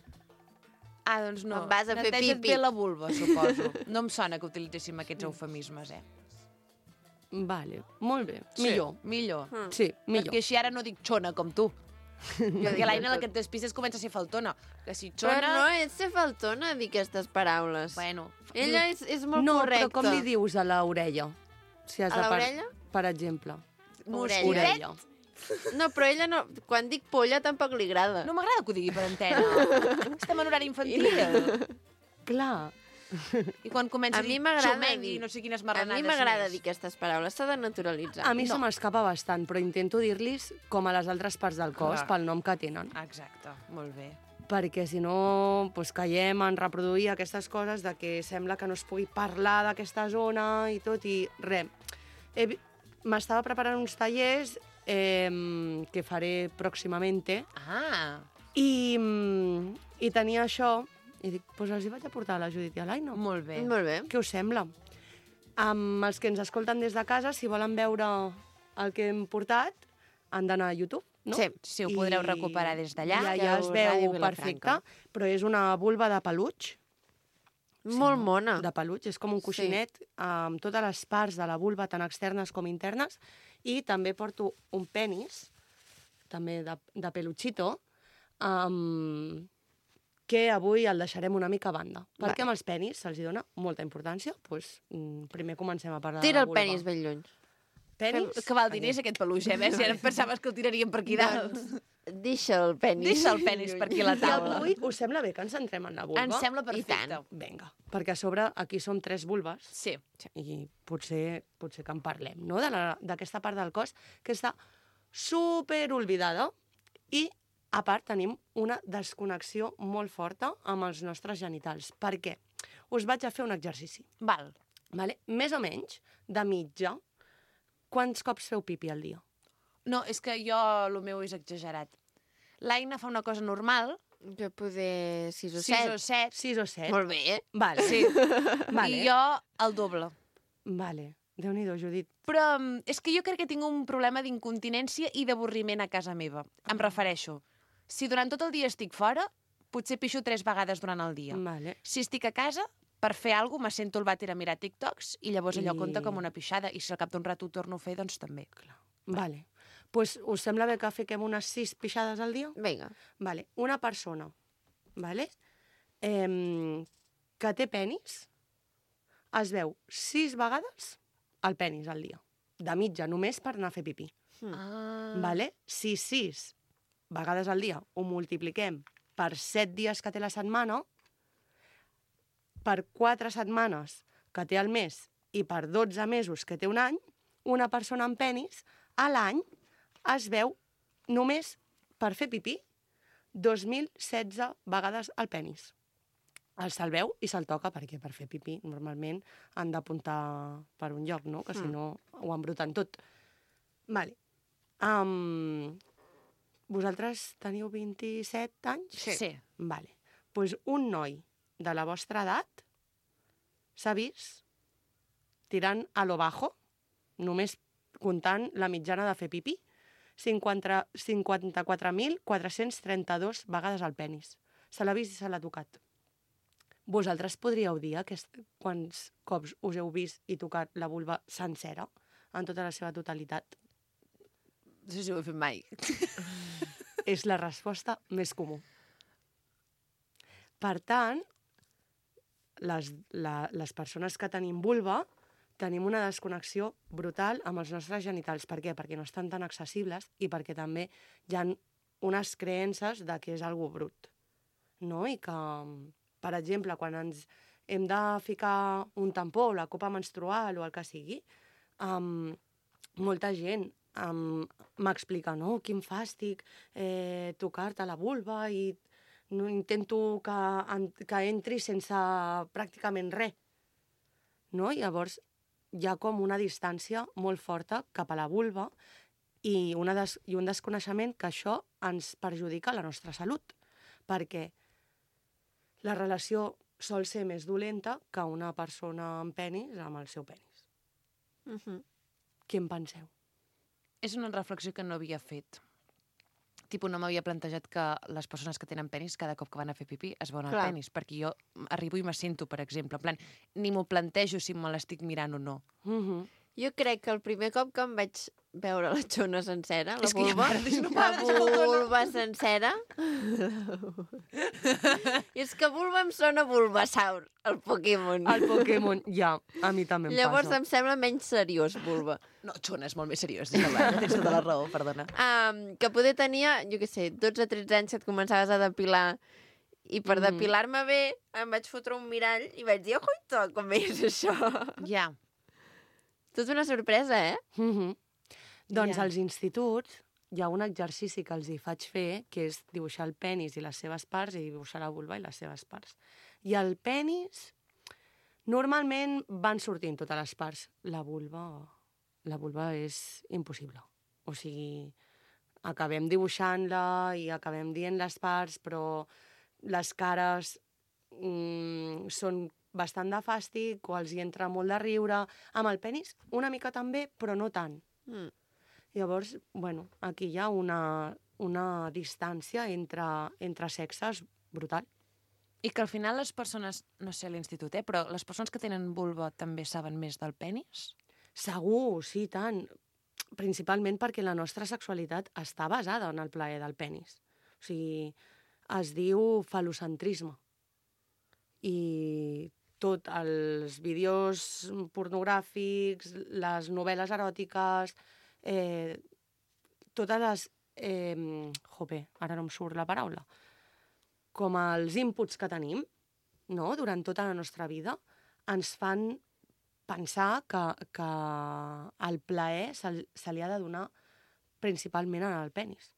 Ah, doncs no. Em vas a fer Neteja't pipi. bé la vulva, suposo. No em sona que utilitzéssim aquests eufemismes, eh? Vale, molt bé. Millor. Sí, millor. Mm. Sí, millor. Perquè així ara no dic xona, com tu. Perquè l'Aina, la que et despistes, comença a ser faltona. Que si Però xona... no és ser faltona dir aquestes paraules. Bueno, Ella és, és molt no, correcta. però com li dius a l'orella? Si has A de par- l'orella? Per exemple. Orella. Orella. No, però ella no... Quan dic polla tampoc li agrada. no m'agrada que ho digui per antena. Estem en horari infantil. Clar. I quan comença A a mi dir m'agrada xomeng dir- i no sé quines A marranades mi m'agrada més. dir aquestes paraules, s'ha de naturalitzar. A mi No. se m'escapa bastant, però intento dir-los com a les altres parts del cos, Clar. pel nom que tenen. Exacte, molt bé. Perquè si no pues, caiem en reproduir aquestes coses de que sembla que no es pugui parlar d'aquesta zona i tot, i res. He vi- M'estava preparant uns tallers eh, que faré pròximament Ah, i, mm, i tenia això i dic, doncs els hi vaig a portar a la Judit i a l'Aina. molt bé. Molt bé. Què us sembla? Amb els que ens escolten des de casa, si volen veure el que hem portat, han d'anar a YouTube, no? Sí, sí, ho podreu I- recuperar des d'allà. I que allà es us veu Ràdio Vilafranca. perfecte, però és una vulva de peluig. Molt no? mona. De peluig, és com un Sí. coixinet amb totes les parts de la vulva, tant externes com internes, i també porto un penis, també de, de peluchito, um, que avui el deixarem una mica a banda. Vale. Perquè amb els penis se'ls hi dona molta importància. Pues, mm, primer comencem a parlar Tira de la el vulva. penis ben lluny. Penis? Que val diners aquest peluix, eh? Si ara pensaves que el tiraríem per aquí dalt. Doncs deixa el penis. Deixa el penis per aquí a la I taula. avui us sembla bé que ens centrem en la vulva? Ens sembla I perfecte. tant. Vinga, perquè a sobre aquí som tres vulves Sí. i potser, potser que en parlem, no?, de la- d'aquesta part del cos que està super olvidada i, a part, tenim una desconnexió molt forta amb els nostres genitals. Per què? Us vaig a fer un exercici. Val. Vale? Més o menys, de mitja, quants cops feu pipi al dia? No, és que jo, el meu és exagerat. L'Aina fa una cosa normal, Jo poder sis o sis set. o set, sis o set? Molt bé. Vale. sí. Vale. I jo el doble. Vale. Déu-n'hi-do, Judit. Però mm, és que jo crec que tinc un problema d'incontinència i d'avorriment a casa meva. Em refereixo. Si durant tot el dia estic fora, potser pixo tres vegades durant el dia. Vale. Si estic a casa, per fer alguna cosa, me sento el vàter a mirar TikToks i llavors allò I- compta com una pixada. I si al cap d'un rato ho torno a fer, doncs també. Vale. Pues, us sembla bé que fiquem unes sis pixades al dia? Vinga. Vale. Una persona, vale? Eh, que té penis, es veu sis vegades el penis al dia. De mitja, només per anar a fer pipí. Ah. Vale? Si sis vegades al dia ho multipliquem per set dies que té la setmana, per quatre setmanes que té al mes i per dotze mesos que té un any, una persona amb penis a l'any es veu només per fer pipí dos mil setze vegades al penis. El se'l veu i se'l toca, perquè per fer pipí normalment han d'apuntar per un lloc, no? Que si no ho embruten tot. Vale. Um, vosaltres teniu vint-i-set anys? Sí. sí. Vale. Pues un noi de la vostra edat s'ha vist tirant a lo bajo, només comptant la mitjana de fer pipí, cinquanta-quatre mil quatre-cents trenta-dos vegades al penis. Se l'ha vist i se l'ha tocat. Vosaltres podríeu dir aquest, quants cops us heu vist i tocat la vulva sencera, en tota la seva totalitat? No sé si ho he fet mai. És la resposta més comú. Per tant, les, la, les persones que tenim vulva tenim una desconnexió brutal amb els nostres genitals. Per què? Perquè no estan tan accessibles i perquè també hi ha unes creences de que és algo brut. No? I que, per exemple, quan ens hem de ficar un tampó, la copa menstrual o el que sigui, um, molta gent um, m'explica, no, quin fàstic eh, tocar-te la vulva i no, intento que, en, que entri sense pràcticament res. No? Llavors, hi ha com una distància molt forta cap a la vulva i, una des, i un desconeixement que això ens perjudica la nostra salut, perquè la relació sol ser més dolenta que una persona amb penis amb el seu penis. Uh -huh. Què en penseu? És una reflexió que no havia fet. Tipo, no m'havia plantejat que les persones que tenen penis cada cop que van a fer pipí es veuen el Clar. penis, perquè jo arribo i me sento, per exemple, en plan, ni m'ho plantejo si me l'estic mirant o no. Uh -huh. Jo crec que el primer cop que em vaig veure la xona sencera, la És que ja vulva, m'agrada, no la para de dir vulva sencera... I és que vulva em sona Bulbasaur, el Pokémon. El Pokémon, ja, a mi també em Llavors passa. em sembla menys seriós, vulva. No, xona és molt més seriós, deixa-la, tens tota la raó, perdona. Um, que poder tenia, jo què sé, dotze o tretze anys que et començaves a depilar i per Mm. depilar-me bé em vaig fotre un mirall i vaig dir, ojoito, com és això? Ja. Tot una sorpresa, eh? Uh -huh. Doncs Ja. als instituts hi ha un exercici que els hi faig fer, que és dibuixar el penis i les seves parts i dibuixar la vulva i les seves parts. I el penis, normalment van sortint totes les parts. La vulva, la vulva és impossible. O sigui, acabem dibuixant-la i acabem dient les parts, però les cares mm, són bastant de fàstic o els hi entra molt de riure. Amb el penis una mica també, però no tant. Mm. Llavors, bueno, aquí hi ha una, una distància entre, entre sexes brutal. I que al final les persones, no sé l'institut, eh, però les persones que tenen vulva també saben més del penis? Segur, sí, tant. Principalment perquè la nostra sexualitat està basada en el plaer del penis. O sigui, es diu falocentrisme. I tots els vídeos pornogràfics, les novel·les eròtiques, eh, totes les... Eh, jope, ara no em surt la paraula. Com els inputs que tenim, no?, durant tota la nostra vida, ens fan pensar que, que el plaer se, se li ha de donar principalment en el penis.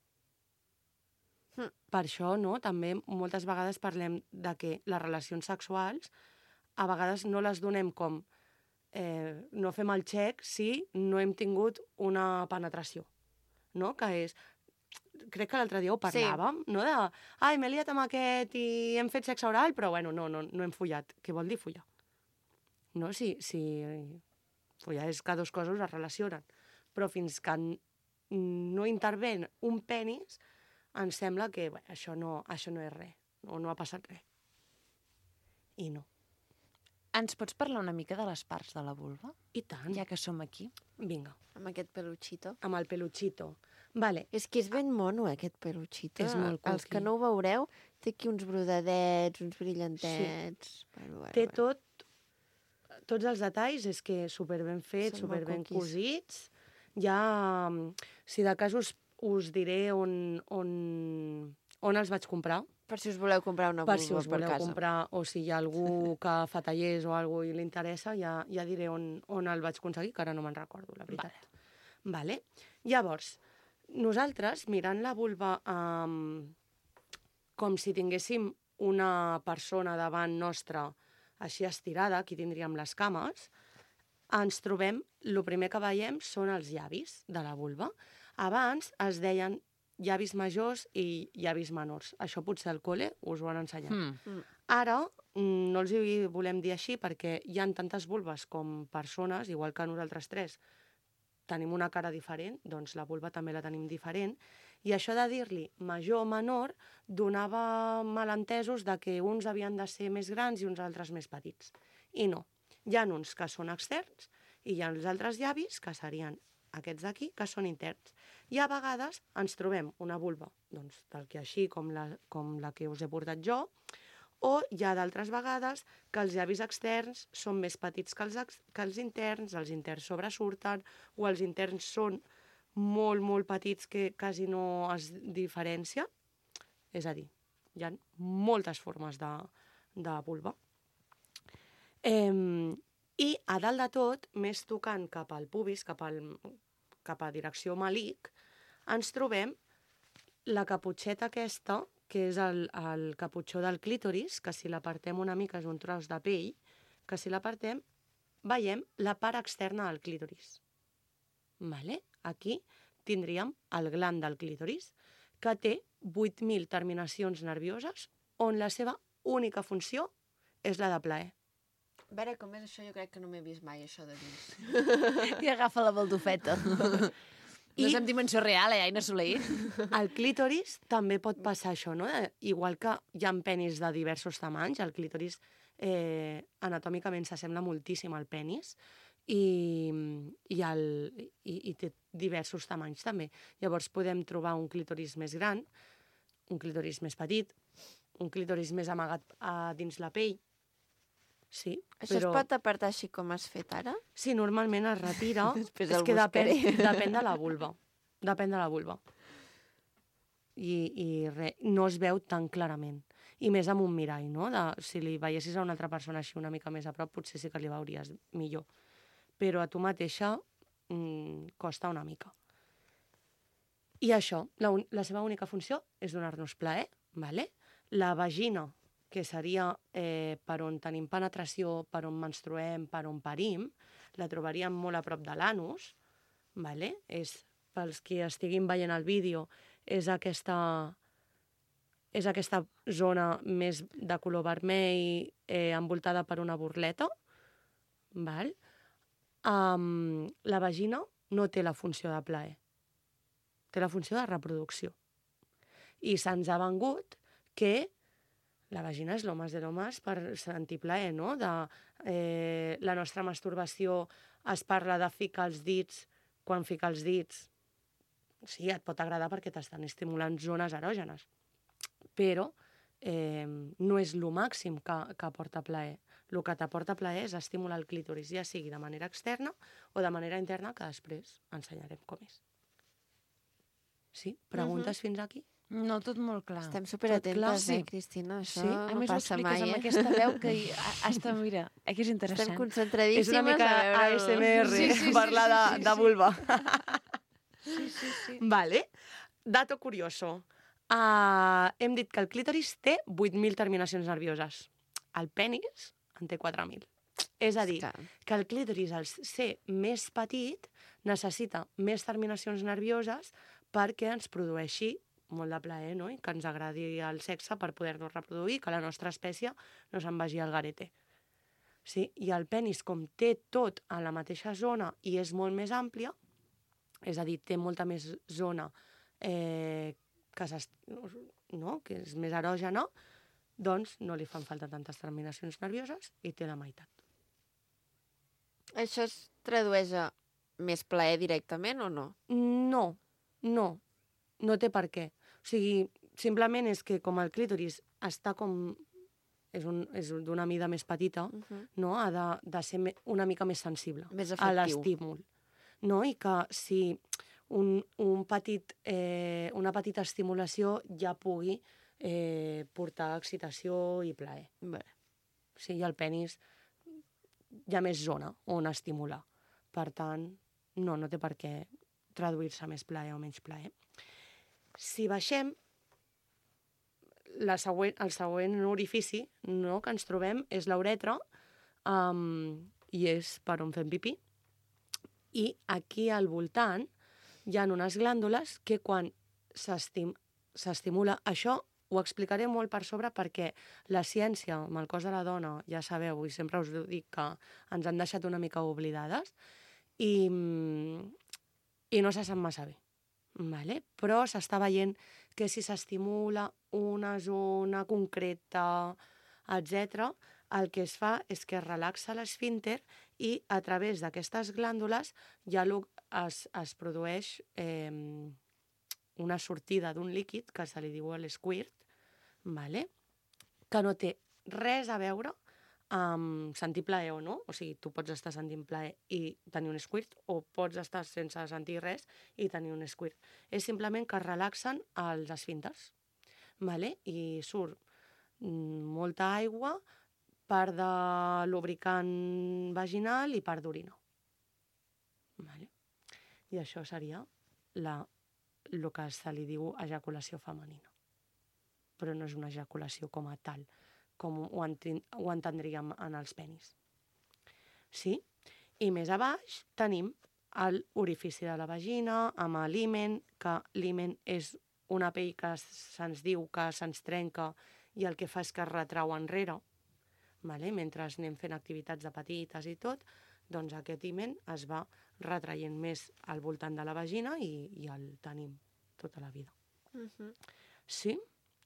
Mm. Per això, no?, també moltes vegades parlem de que les relacions sexuals a vegades no les donem com eh, no fem el xec si no hem tingut una penetració, no?, que és... Crec que l'altre dia ho parlàvem, sí. No?, de ai, m'he liat amb aquest i hem fet sexe oral, però bueno, no, no, no hem follat. Què vol dir follar? No, si, si follar és que dues coses es relacionen. Però fins que no interven un penis, ens sembla que bé, això, no, això no és res, o no ha passat res. I no. Ens pots parlar una mica de les parts de la vulva? I tant. Ja que som aquí. Vinga, Amb aquest peluchito. amb el peluchito. Vale. És que és ben mono, eh, aquest peluchito. És molt Els cookie. que no ho veureu, té aquí uns brodadets, uns brillantets... Sí. Bueno, bueno, Té bueno. tot, tots els detalls, és que super ben fets, Són super molt ben cookies. cosits. Ja, si de cas us, us diré on, on, on els vaig comprar, Per si us voleu comprar una per vulva si us per voleu casa. comprar, o si hi ha algú que fa tallers o alguna cosa i li interessa, ja, ja diré on, on el vaig aconseguir, que ara no me'n recordo, la veritat. Vale. Vale. Llavors, nosaltres, mirant la vulva um, com si tinguéssim una persona davant nostra així estirada, aquí tindríem les cames, ens trobem, el primer que veiem són els llavis de la vulva. Abans es deien llavis majors i llavis menors. Això potser al col·le us ho han ensenyat. Mm. Ara mm, no els hi volem dir així perquè hi ha tantes vulves com persones, igual que nosaltres tres tenim una cara diferent, doncs la vulva també la tenim diferent, i això de dir-li major o menor donava malentesos de que uns havien de ser més grans i uns altres més petits. I no. Hi ha uns que són externs i hi ha els altres llavis que serien aquests d'aquí, que són interns. I a vegades ens trobem una vulva, doncs, tal que així com la, com la que us he portat jo, o hi ha d'altres vegades que els llavis externs són més petits que els, ex, que els interns, els interns sobresurten, o els interns són molt, molt petits que quasi no es diferencia. És a dir, hi ha moltes formes de, de vulva. Eh, I a dalt de tot, més tocant cap al pubis, cap, al, cap a direcció malic, ens trobem la caputxeta aquesta, que és el, el caputxó del clítoris, que si l'apartem una mica és un tros de pell, que si l'apartem veiem la part externa del clítoris. Vale? Aquí tindríem el gland del clítoris, que té vuit mil terminacions nervioses, on la seva única funció és la de plaer. A veure, com és això? Jo crec que no m'he vist mai, això de dins. I agafa la baldufeta. I... No I- és en dimensió real, eh, Aina Soler? Al clítoris també pot passar això, no? De, igual que hi ha penis de diversos tamanys, el clítoris eh, anatòmicament s'assembla moltíssim al penis i, i, el, i, i té diversos tamanys també. Llavors podem trobar un clítoris més gran, un clítoris més petit, un clítoris més amagat a dins la pell. Sí, Això però... es pot apartar així com has fet ara? Sí, normalment es retira. Després és el que depèn, buscaré. depèn de la vulva. Depèn de la vulva. I, i re, no es veu tan clarament. I més amb un mirall, no? De, si li veiessis a una altra persona així una mica més a prop, potser sí que li veuries millor. Però a tu mateixa mmm, costa una mica. I això, la, un, la seva única funció és donar-nos plaer, vale? La vagina, que seria eh, per on tenim penetració, per on menstruem, per on parim, la trobaríem molt a prop de l'anus, vale? És, pels que estiguin veient el vídeo, és aquesta, és aquesta zona més de color vermell eh, envoltada per una burleta. Val? Um, la vagina no té la funció de plaer. Té la funció de reproducció. I se'ns ha vengut que la vagina és lo más de lo más per sentir plaer, no? De, eh, la nostra masturbació es parla de ficar els dits, quan ficar els dits, sí, et pot agradar perquè t'estan estimulant zones erògenes, però eh, no és lo màxim que, que aporta plaer. El que t'aporta plaer és estimular el clítoris, ja sigui de manera externa o de manera interna, que després ensenyarem com és. Sí? Preguntes uh-huh. fins aquí? No, tot molt clar. Estem superatentes, sí. eh, Cristina? Això Sí? A no més, ho passa expliques mai, amb eh? aquesta veu que hi- hasta, mira, eh, que és interessant. Estem concentradíssimes És una mica a veure... A S M R, Sí, sí, sí, parlar sí, de, sí, de sí. vulva. Sí, sí, sí. Vale. Dato curioso. Uh, hem dit que el clítoris té vuit mil terminacions nervioses. El penis en té quatre mil. És a dir, Que... que el clítoris, al ser més petit, necessita més terminacions nervioses perquè ens produeixi molt de plaer, no? I que ens agradi el sexe per poder-nos reproduir, que la nostra espècie no se'n vagi al garete. Sí? I el penis, com té tot a la mateixa zona i és molt més àmplia, és a dir, té molta més zona eh, que, no? que és més erògena, doncs no li fan falta tantes terminacions nervioses i té la meitat. Això es tradueix a més plaer directament o no? No, no, no té per què. O sigui, simplement és que com el clítoris està com... és, un, és d'una mida més petita, Uh -huh. no? Ha de, de ser me, una mica més sensible Més a efectiu. l'estímul. No? I que si un, un petit, eh, una petita estimulació ja pugui eh, portar excitació i plaer. Bé. Sí, i el penis hi ha més zona on estimular. Per tant, no, no té per què traduir-se més plaer o menys plaer. Si baixem, la següent, el següent orifici, no, que ens trobem és la uretra, um, i és per on fem pipí. I aquí al voltant hi ha unes glàndules que quan s'estimula, això ho explicaré molt per sobre perquè la ciència amb el cos de la dona, ja sabeu, i sempre us dic que ens han deixat una mica oblidades, i, i no se sap massa bé. Vale? Però s'està veient que si s'estimula una zona concreta, etcètera, el que es fa és que es relaxa l'esfínter i a través d'aquestes glàndules ja es, es produeix eh, una sortida d'un líquid que se li diu l'esquirt, vale? Que no té res a veure amb sentir plaer o no. O sigui, tu pots estar sentint plaer i tenir un squirt, o pots estar sense sentir res i tenir un squirt. És simplement que es relaxen els esfínters, vale? I surt molta aigua, part de lubricant vaginal i part d'orina. Vale? I això seria la, el que se li diu ejaculació femenina. Però no és una ejaculació com a tal, com ho, enten ho entendríem en els penis. Sí? I més a baix tenim l'orifici de la vagina amb l'himen, que l'himen és una pell que se'ns diu que se'ns trenca i el que fa és que es retrau enrere, vale? Mentre anem fent activitats de petites i tot, doncs aquest himen es va retraient més al voltant de la vagina i, i el tenim tota la vida. Uh-huh. Sí?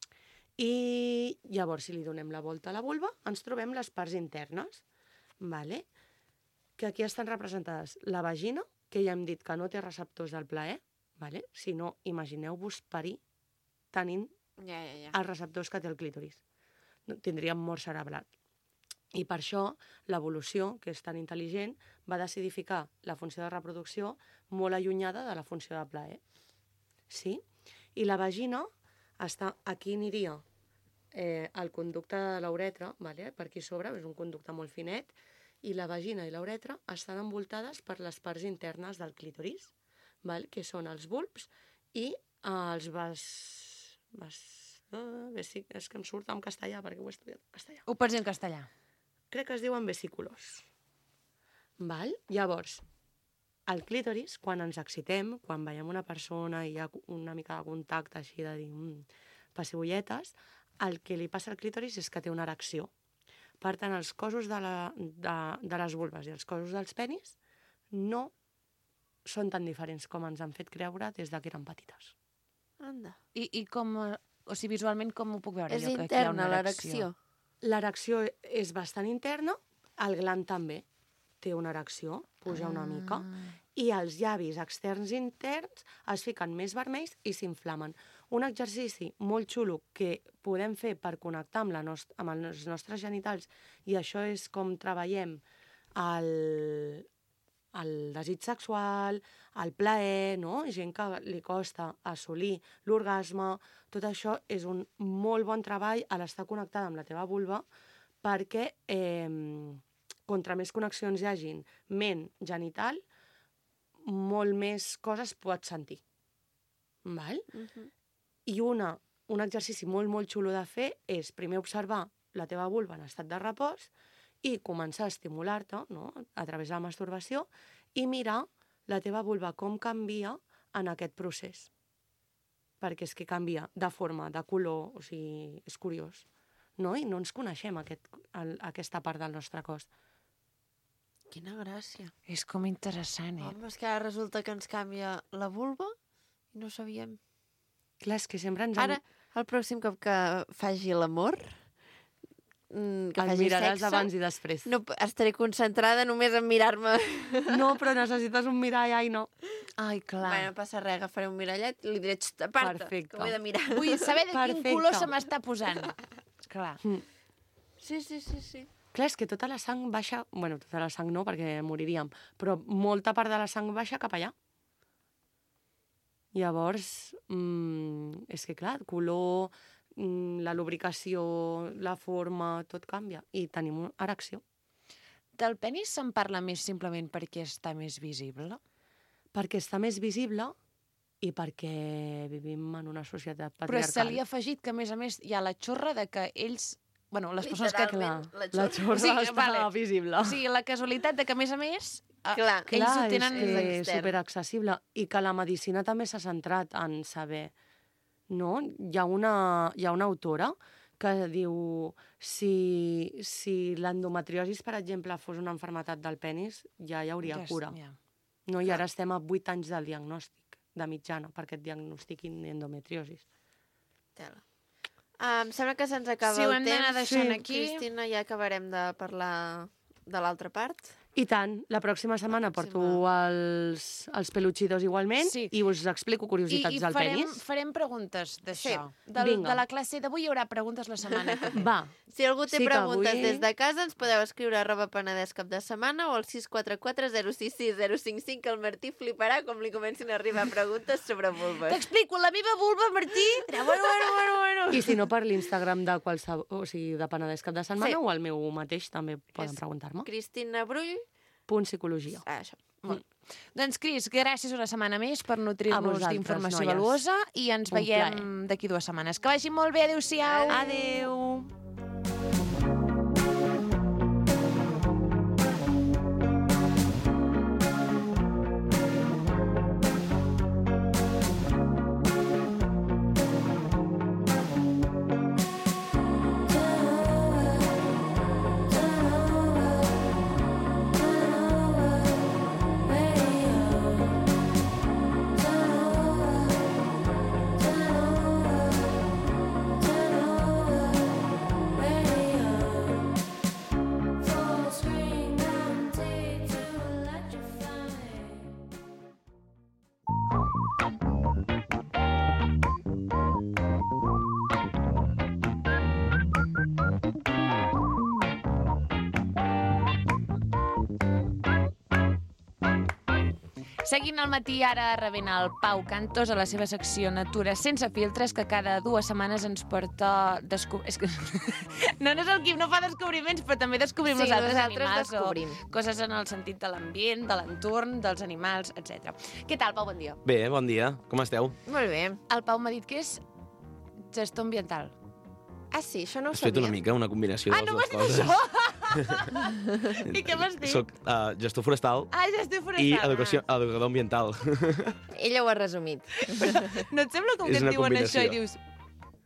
I llavors, si li donem la volta a la vulva, ens trobem les parts internes, vale? Que aquí estan representades la vagina, que ja hem dit que no té receptors del plaer, vale? Si no, imagineu-vos parir tenint Ja, ja, ja. els receptors que té el clítoris. Tindríem mort cerebral. I per això l'evolució, que és tan intel·ligent, va decidir ficar la funció de reproducció molt allunyada de la funció de plaer. Sí? I la vagina està, aquí aniria eh, el conducte de la uretra, vale? Per aquí sobre, és un conducte molt finet, i la vagina i la uretra estan envoltades per les parts internes del clítoris, vale? Que són els bulbs i eh, els vas... vas uh, vesic... és que em surt en castellà perquè ho he estudiat en castellà. Ho pots dir en castellà. Crec que es diuen vesículos. Val? Llavors, el clítoris, quan ens excitem, quan veiem una persona i hi ha una mica de contacte així de dir mmm, pessigolletes, el que li passa al clítoris és que té una erecció. Per tant, els cossos de, la, de, de les vulves i els cossos dels penis no són tan diferents com ens han fet creure des de que eren petites. Anda. I, i com, eh, o sigui, visualment com ho puc veure? És allò, que aquí hi ha interna una l'erecció. L'erecció és bastant interna, el gland també té una erecció, puja una mica, i els llavis externs i interns es fiquen més vermells i s'inflamen. Un exercici molt xulo que podem fer per connectar amb, la nost amb els nostres genitals, i això és com treballem el, el desig sexual, el plaer, no? Gent que li costa assolir l'orgasme, tot això és un molt bon treball a l'estar connectada amb la teva vulva, perquè eh, contra més connexions hi hagin ment-genital, molt més coses pots sentir. Val? Uh-huh. I una, un exercici molt, molt xulo de fer és primer observar la teva vulva en estat de repòs i començar a estimular-te, no?, a través de la masturbació, i mirar la teva vulva com canvia en aquest procés. Perquè és que canvia de forma, de color, o sigui, és curiós. No? I no ens coneixem aquest, el, aquesta part del nostre cos. Quina gràcia. És com interessant, eh? Home, és que ara resulta que ens canvia la vulva i no sabíem. Clar, és que sempre ens... Ara, el pròxim cop que faci l'amor, mm, que el faci miraràs sexe, abans i després. no, estaré concentrada només en mirar-me. No, però necessites un mirall, ai, no. Ai, clar. Bueno, no passa res, agafaré un mirallet i li diré, "Xt, aparta, Perfecte. que ho he de mirar." Vull saber de quin Perfecte. color se m'està posant. Clar. Sí, sí, sí, sí. Clar, és que tota la sang baixa... Bueno, tota la sang no, perquè moriríem, però molta part de la sang baixa cap allà. Llavors, mmm, és que clar, el color, mm, la lubricació, la forma, tot canvia. I tenim una erecció. Del penis se'n parla més simplement perquè està més visible? Perquè està més visible i perquè vivim en una societat Però patriarcal. se li ha afegit que, a més a més, hi ha la xorra de que ells... Bueno, les persones que... Literalment. Clar, La la xorra. xorra O sigui, està vale. visible. O sigui, la casualitat de que, a més a més, eh, Clar, ells Clar, ho tenen... és, que és extern. superaccessible. I que la medicina també s'ha centrat en saber. No? Hi ha una, hi ha una autora que diu si, si l'endometriosis, per exemple, fos una malaltia del penis, ja hi hauria Ja, cura. ja. No? I ara estem a vuit anys del diagnòstic, de mitjana, perquè et diagnostiquin endometriosis. Tela. Ah, em sembla que se'ns acaba Sí, ho el hem d'anar temps. deixant aquí. Cristina, ja acabarem de parlar de l'altra part. I tant, la pròxima setmana pròxima. porto els, els peluchitos igualment Sí. i us explico I, curiositats i del farem, penis. farem preguntes d'això. Sí, Del, vinga. de la classe d'avui hi haurà preguntes la setmana que ve. Va, Si algú té Sí que preguntes avui- des de casa, ens podeu escriure a arroba penedès cap de setmana o al sis quatre quatre zero sis sis zero cinc cinc, que el Martí fliparà com li comencin a arribar preguntes sobre vulves. T'explico, la meva vulva, Martí! Dirà, bueno, bueno, bueno, bueno. i si no per l'Instagram de qualsevol, o sigui, de Penedès Cap de Setmana Sí. o el meu mateix també poden És preguntar-me. Cristina Brull. Punt psicologia. Ah, això. Molt. Doncs, Cris, gràcies una setmana més per A nutrir-nos vosaltres, d'informació noies. valuosa i ens Un veiem plaer. d'aquí dues setmanes. Que vagi molt bé, adéu-siau! Adeu! Seguint el matí, ara rebent el Pau Cantos a la seva secció Natura sense filtres, que cada dues setmanes ens porta... Desco... És que... no, no és el Quim, no fa descobriments, però també descobrim Sí, nosaltres, nosaltres animals descobrim. o coses en el sentit de l'ambient, de l'entorn, dels animals, etcètera. Què tal, Pau? Bon dia. Bé, bon dia. Com esteu? Molt bé. El Pau m'ha dit que és gestor ambiental. Ah, sí, això no ho Has fet sabia. una mica una combinació de Ah, les no dues m'has dit coses. això? I què m'has dit? Soc uh, gestor forestal Ah, gestor forestal. i educació, educador ambiental. Ella ho ha resumit. No et sembla com que És et una diuen combinació. això i dius...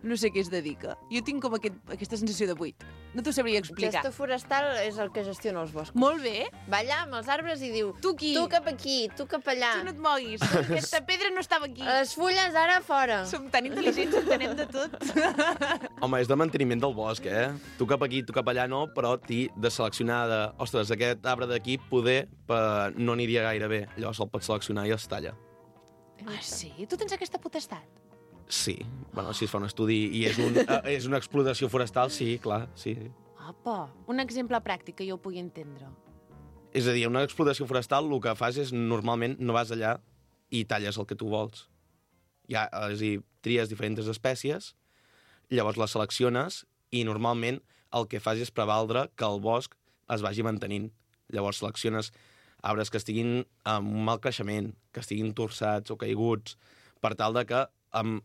no sé què es dedica. Jo tinc com aquest, aquesta sensació de buit. No t'ho sabria explicar. Gestor forestal és el que gestiona els boscos. Molt bé. Va allà amb els arbres i diu... Tu qui? Tu cap aquí, tu cap allà. Tu no et moguis. Aquesta pedra no estava aquí. Les fulles ara fora. Som tan intel·ligents, entenem de tot. Home, és de manteniment del bosc, eh? Tu cap aquí, tu cap allà no, però t'hi de seleccionar de... Ostres, aquest arbre d'aquí poder per... no aniria gaire bé. Llavors el pots seleccionar i es talla. Ah, sí? Tu tens aquesta potestat? Sí, bueno, si es fa un estudi i és, un, eh, és una explotació forestal, sí, clar, sí. Apa, un exemple pràctic que jo ho pugui entendre. És a dir, una explotació forestal el que fas és, normalment, no vas allà i talles el que tu vols. Ja, és a dir, tries diferents espècies, llavors les selecciones i, normalment, el que fas és prevaldre que el bosc es vagi mantenint. Llavors selecciones arbres que estiguin amb un mal creixement, que estiguin torçats o caiguts, per tal de que um,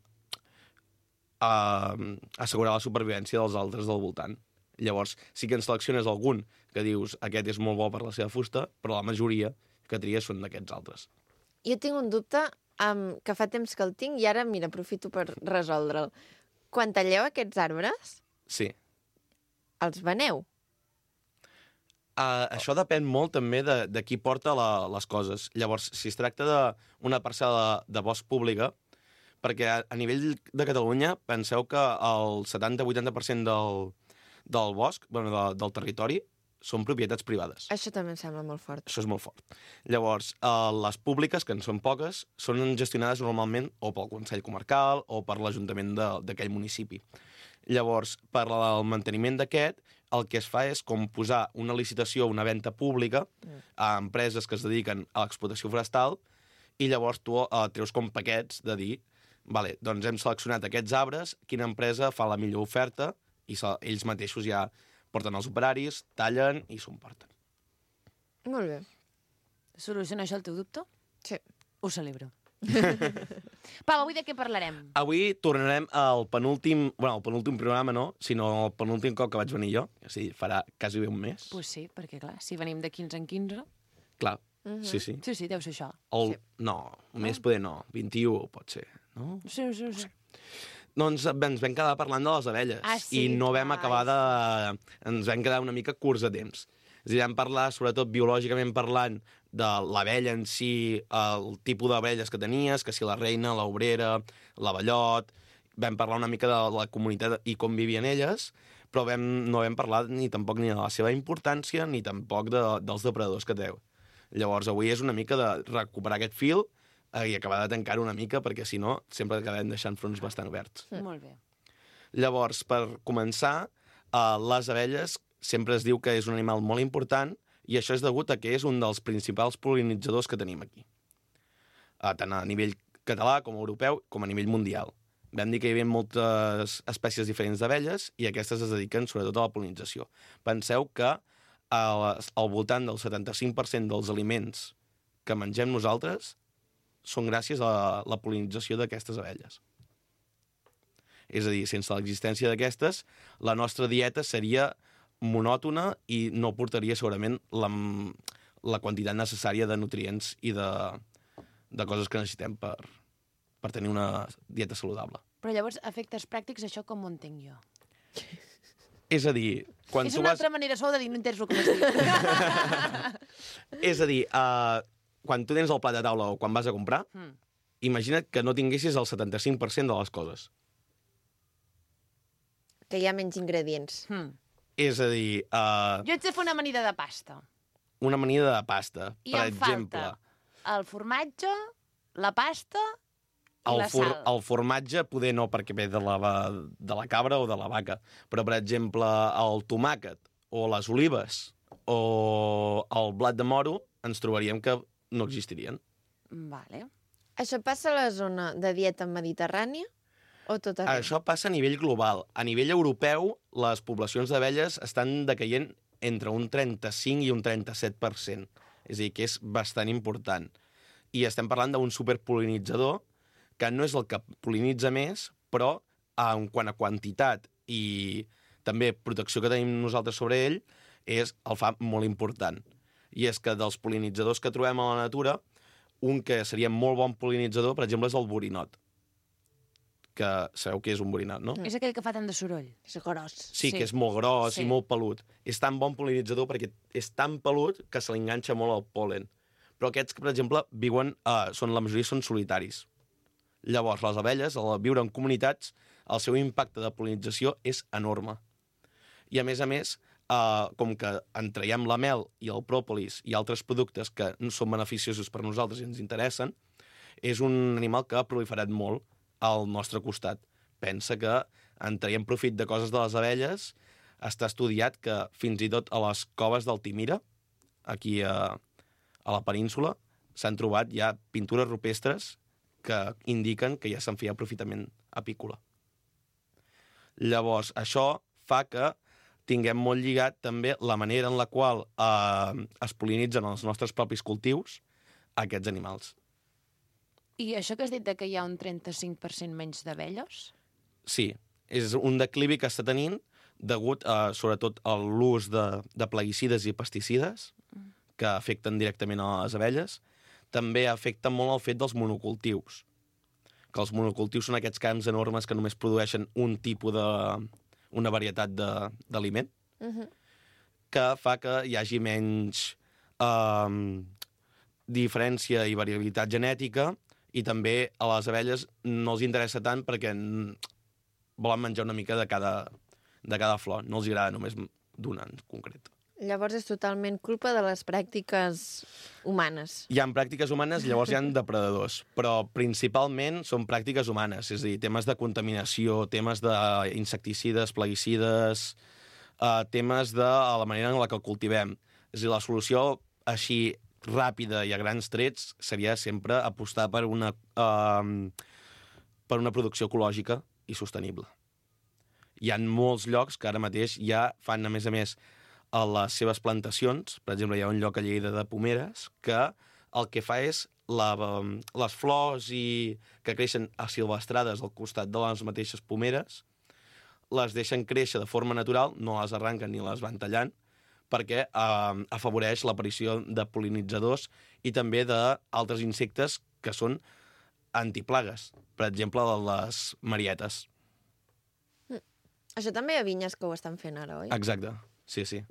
uh, assegurar la supervivència dels altres del voltant. Llavors, sí que en selecciones algun que dius aquest és molt bo per la seva fusta, però la majoria que tries són d'aquests altres. Jo tinc un dubte um, que fa temps que el tinc i ara, mira, aprofito per resoldre'l. Quan talleu aquests arbres, Sí. els veneu? Uh, això depèn molt també de, de qui porta la, les coses. Llavors, si es tracta d'una parcel·la de, de bosc pública, perquè a, a nivell de Catalunya penseu que el setanta vuitanta per cent del, del bosc, bueno, de, del territori, són propietats privades. Això també em sembla molt fort. Això és molt fort. Llavors, uh, les públiques, que en són poques, són gestionades normalment o pel Consell Comarcal o per l'Ajuntament d'aquell municipi. Llavors, per al manteniment d'aquest, el que es fa és com posar una licitació, una venda pública a empreses que es dediquen a l'explotació forestal i llavors tu eh, treus com paquets de dir vale, doncs hem seleccionat aquests arbres, quina empresa fa la millor oferta i se, ells mateixos ja porten els operaris, tallen i s'ho emporten. Molt bé. Soluciona això el teu dubte? Sí. Ho celebro. Pau, avui de què parlarem? Avui tornarem al penúltim, bueno, el penúltim programa no, sinó el penúltim cop que vaig venir jo, o sigui, farà quasi bé un mes. Pues sí, perquè clar, si venim de quinze en quinze... Clar, sí, sí. Sí, sí, deu ser això. El, no, un mes poder no, vint-i-u pot ser, no? Sí, sí, sí. Doncs ens vam quedar parlant de les abelles Ah, sí? i no vam Ai, acabar de... Ens vam quedar una mica curts de temps. És a dir, vam parlar, sobretot biològicament parlant, de l'abella en si, el tipus d'abelles que tenies, que si la reina, l'obrera, l'abellot... Vam parlar una mica de la comunitat i com vivien elles, però vam, no vam parlar ni tampoc ni de la seva importància ni tampoc de, dels depredadors que té. Llavors, avui és una mica de recuperar aquest fil eh, i acabar de tancar una mica, perquè si no, sempre acabem deixant fronts bastant oberts. Mm. Molt bé. Llavors, per començar, eh, les abelles sempre es diu que és un animal molt important i això és degut a que és un dels principals pol·linitzadors que tenim aquí. Eh, tant a nivell català com europeu com a nivell mundial. Vam dir que hi havia moltes espècies diferents d'abelles i aquestes es dediquen sobretot a la pol·linització. Penseu que al, al voltant del setanta-cinc per cent dels aliments que mengem nosaltres són gràcies a la, la pol·linització d'aquestes abelles. És a dir, sense l'existència d'aquestes, la nostra dieta seria monòtona i no portaria segurament la, la quantitat necessària de nutrients i de, de coses que necessitem per, per tenir una dieta saludable. Però llavors, a efectes pràctics, això com ho entenc jo? És a dir, quan És tu una vas... altra manera suau de dir, no entens el que m'has dit. És a dir, uh, quan tu tens el plat de taula o quan vas a comprar, Mm. imagina't que no tinguessis el setanta-cinc per cent de les coses. Que hi ha menys ingredients. Mm. És a dir, uh, Jo haig de fer una amanida de pasta. una amanida de pasta, I per em exemple. falta el formatge, la pasta i El, la for, sal. el formatge poder no, perquè ve de la, de la cabra o de la vaca, però, per exemple, el tomàquet o les olives o el blat de moro ens trobaríem que no existirien. Vale. Això passa a la zona de dieta mediterrània o tot arreu? Això passa a nivell global. A nivell europeu, les poblacions d'abelles estan decaient entre un trenta-cinc i un trenta-set per cent. És a dir, que és bastant important. I estem parlant d'un superpol·linitzador que no és el que pol·linitza més, però en quant a quantitat i també protecció que tenim nosaltres sobre ell, és, el fa molt important. I és que dels pol·linitzadors que trobem a la natura, un que seria molt bon pol·linitzador, per exemple, és el borinot. que sabeu què és un borinot, no? És aquell que fa tant de soroll. És gros. Sí, Sí. que és molt gros Sí. i molt pelut. És tan bon pol·linitzador perquè és tan pelut que se li enganxa molt el pol·len. Però aquests, per exemple, viuen, uh, són, la majoria són solitaris. Llavors, les abelles, al viure en comunitats, el seu impacte de pol·linització és enorme. I, a més a més, uh, com que en traiem la mel i el pròpolis i altres productes que són beneficiosos per nosaltres i ens interessen, és un animal que ha proliferat molt al nostre costat. Pensa que en traiem profit de coses de les abelles. Està estudiat que fins i tot a les coves d'Altimira, aquí a, a la península, s'han trobat ja pintures rupestres que indiquen que ja se'n feia aprofitament apícola. Llavors, això fa que tinguem molt lligat també la manera en la qual eh, es pol·linitzen els nostres propis cultius a aquests animals. I això que has dit de que hi ha un trenta-cinc per cent menys d'abelles? Sí, és un declivi que està tenint degut a, sobretot, a l'ús de, de plaguicides i pesticides que afecten directament a les abelles. També afecta molt el fet dels monocultius, que els monocultius són aquests camps enormes que només produeixen un tipus de... una varietat d'aliment, Uh -huh. que fa que hi hagi menys eh, diferència i variabilitat genètica, i també a les abelles no els interessa tant perquè volen menjar una mica de cada, de cada flor. No els agrada només d'una en concret. Llavors és totalment culpa de les pràctiques humanes. Hi ha pràctiques humanes, llavors hi ha depredadors, però principalment són pràctiques humanes, és a dir, temes de contaminació, temes d'insecticides, plaguicides, eh, temes de la manera en la que el cultivem. És a dir, la solució així ràpida i a grans trets seria sempre apostar per una, uh, per una producció ecològica i sostenible. Hi ha molts llocs que ara mateix ja fan, a més a més, a les seves plantacions. Per exemple, hi ha un lloc a Lleida de pomeres que el que fa és la, les flors i que creixen asilvestrades al costat de les mateixes pomeres, les deixen créixer de forma natural, no les arranquen ni les van tallant, perquè eh, afavoreix l'aparició de pol·linitzadors i també d'altres insectes que són antiplagues. Per exemple, les marietes. Mm. Això també hi ha vinyes que ho estan fent ara, oi? Exacte, sí, sí.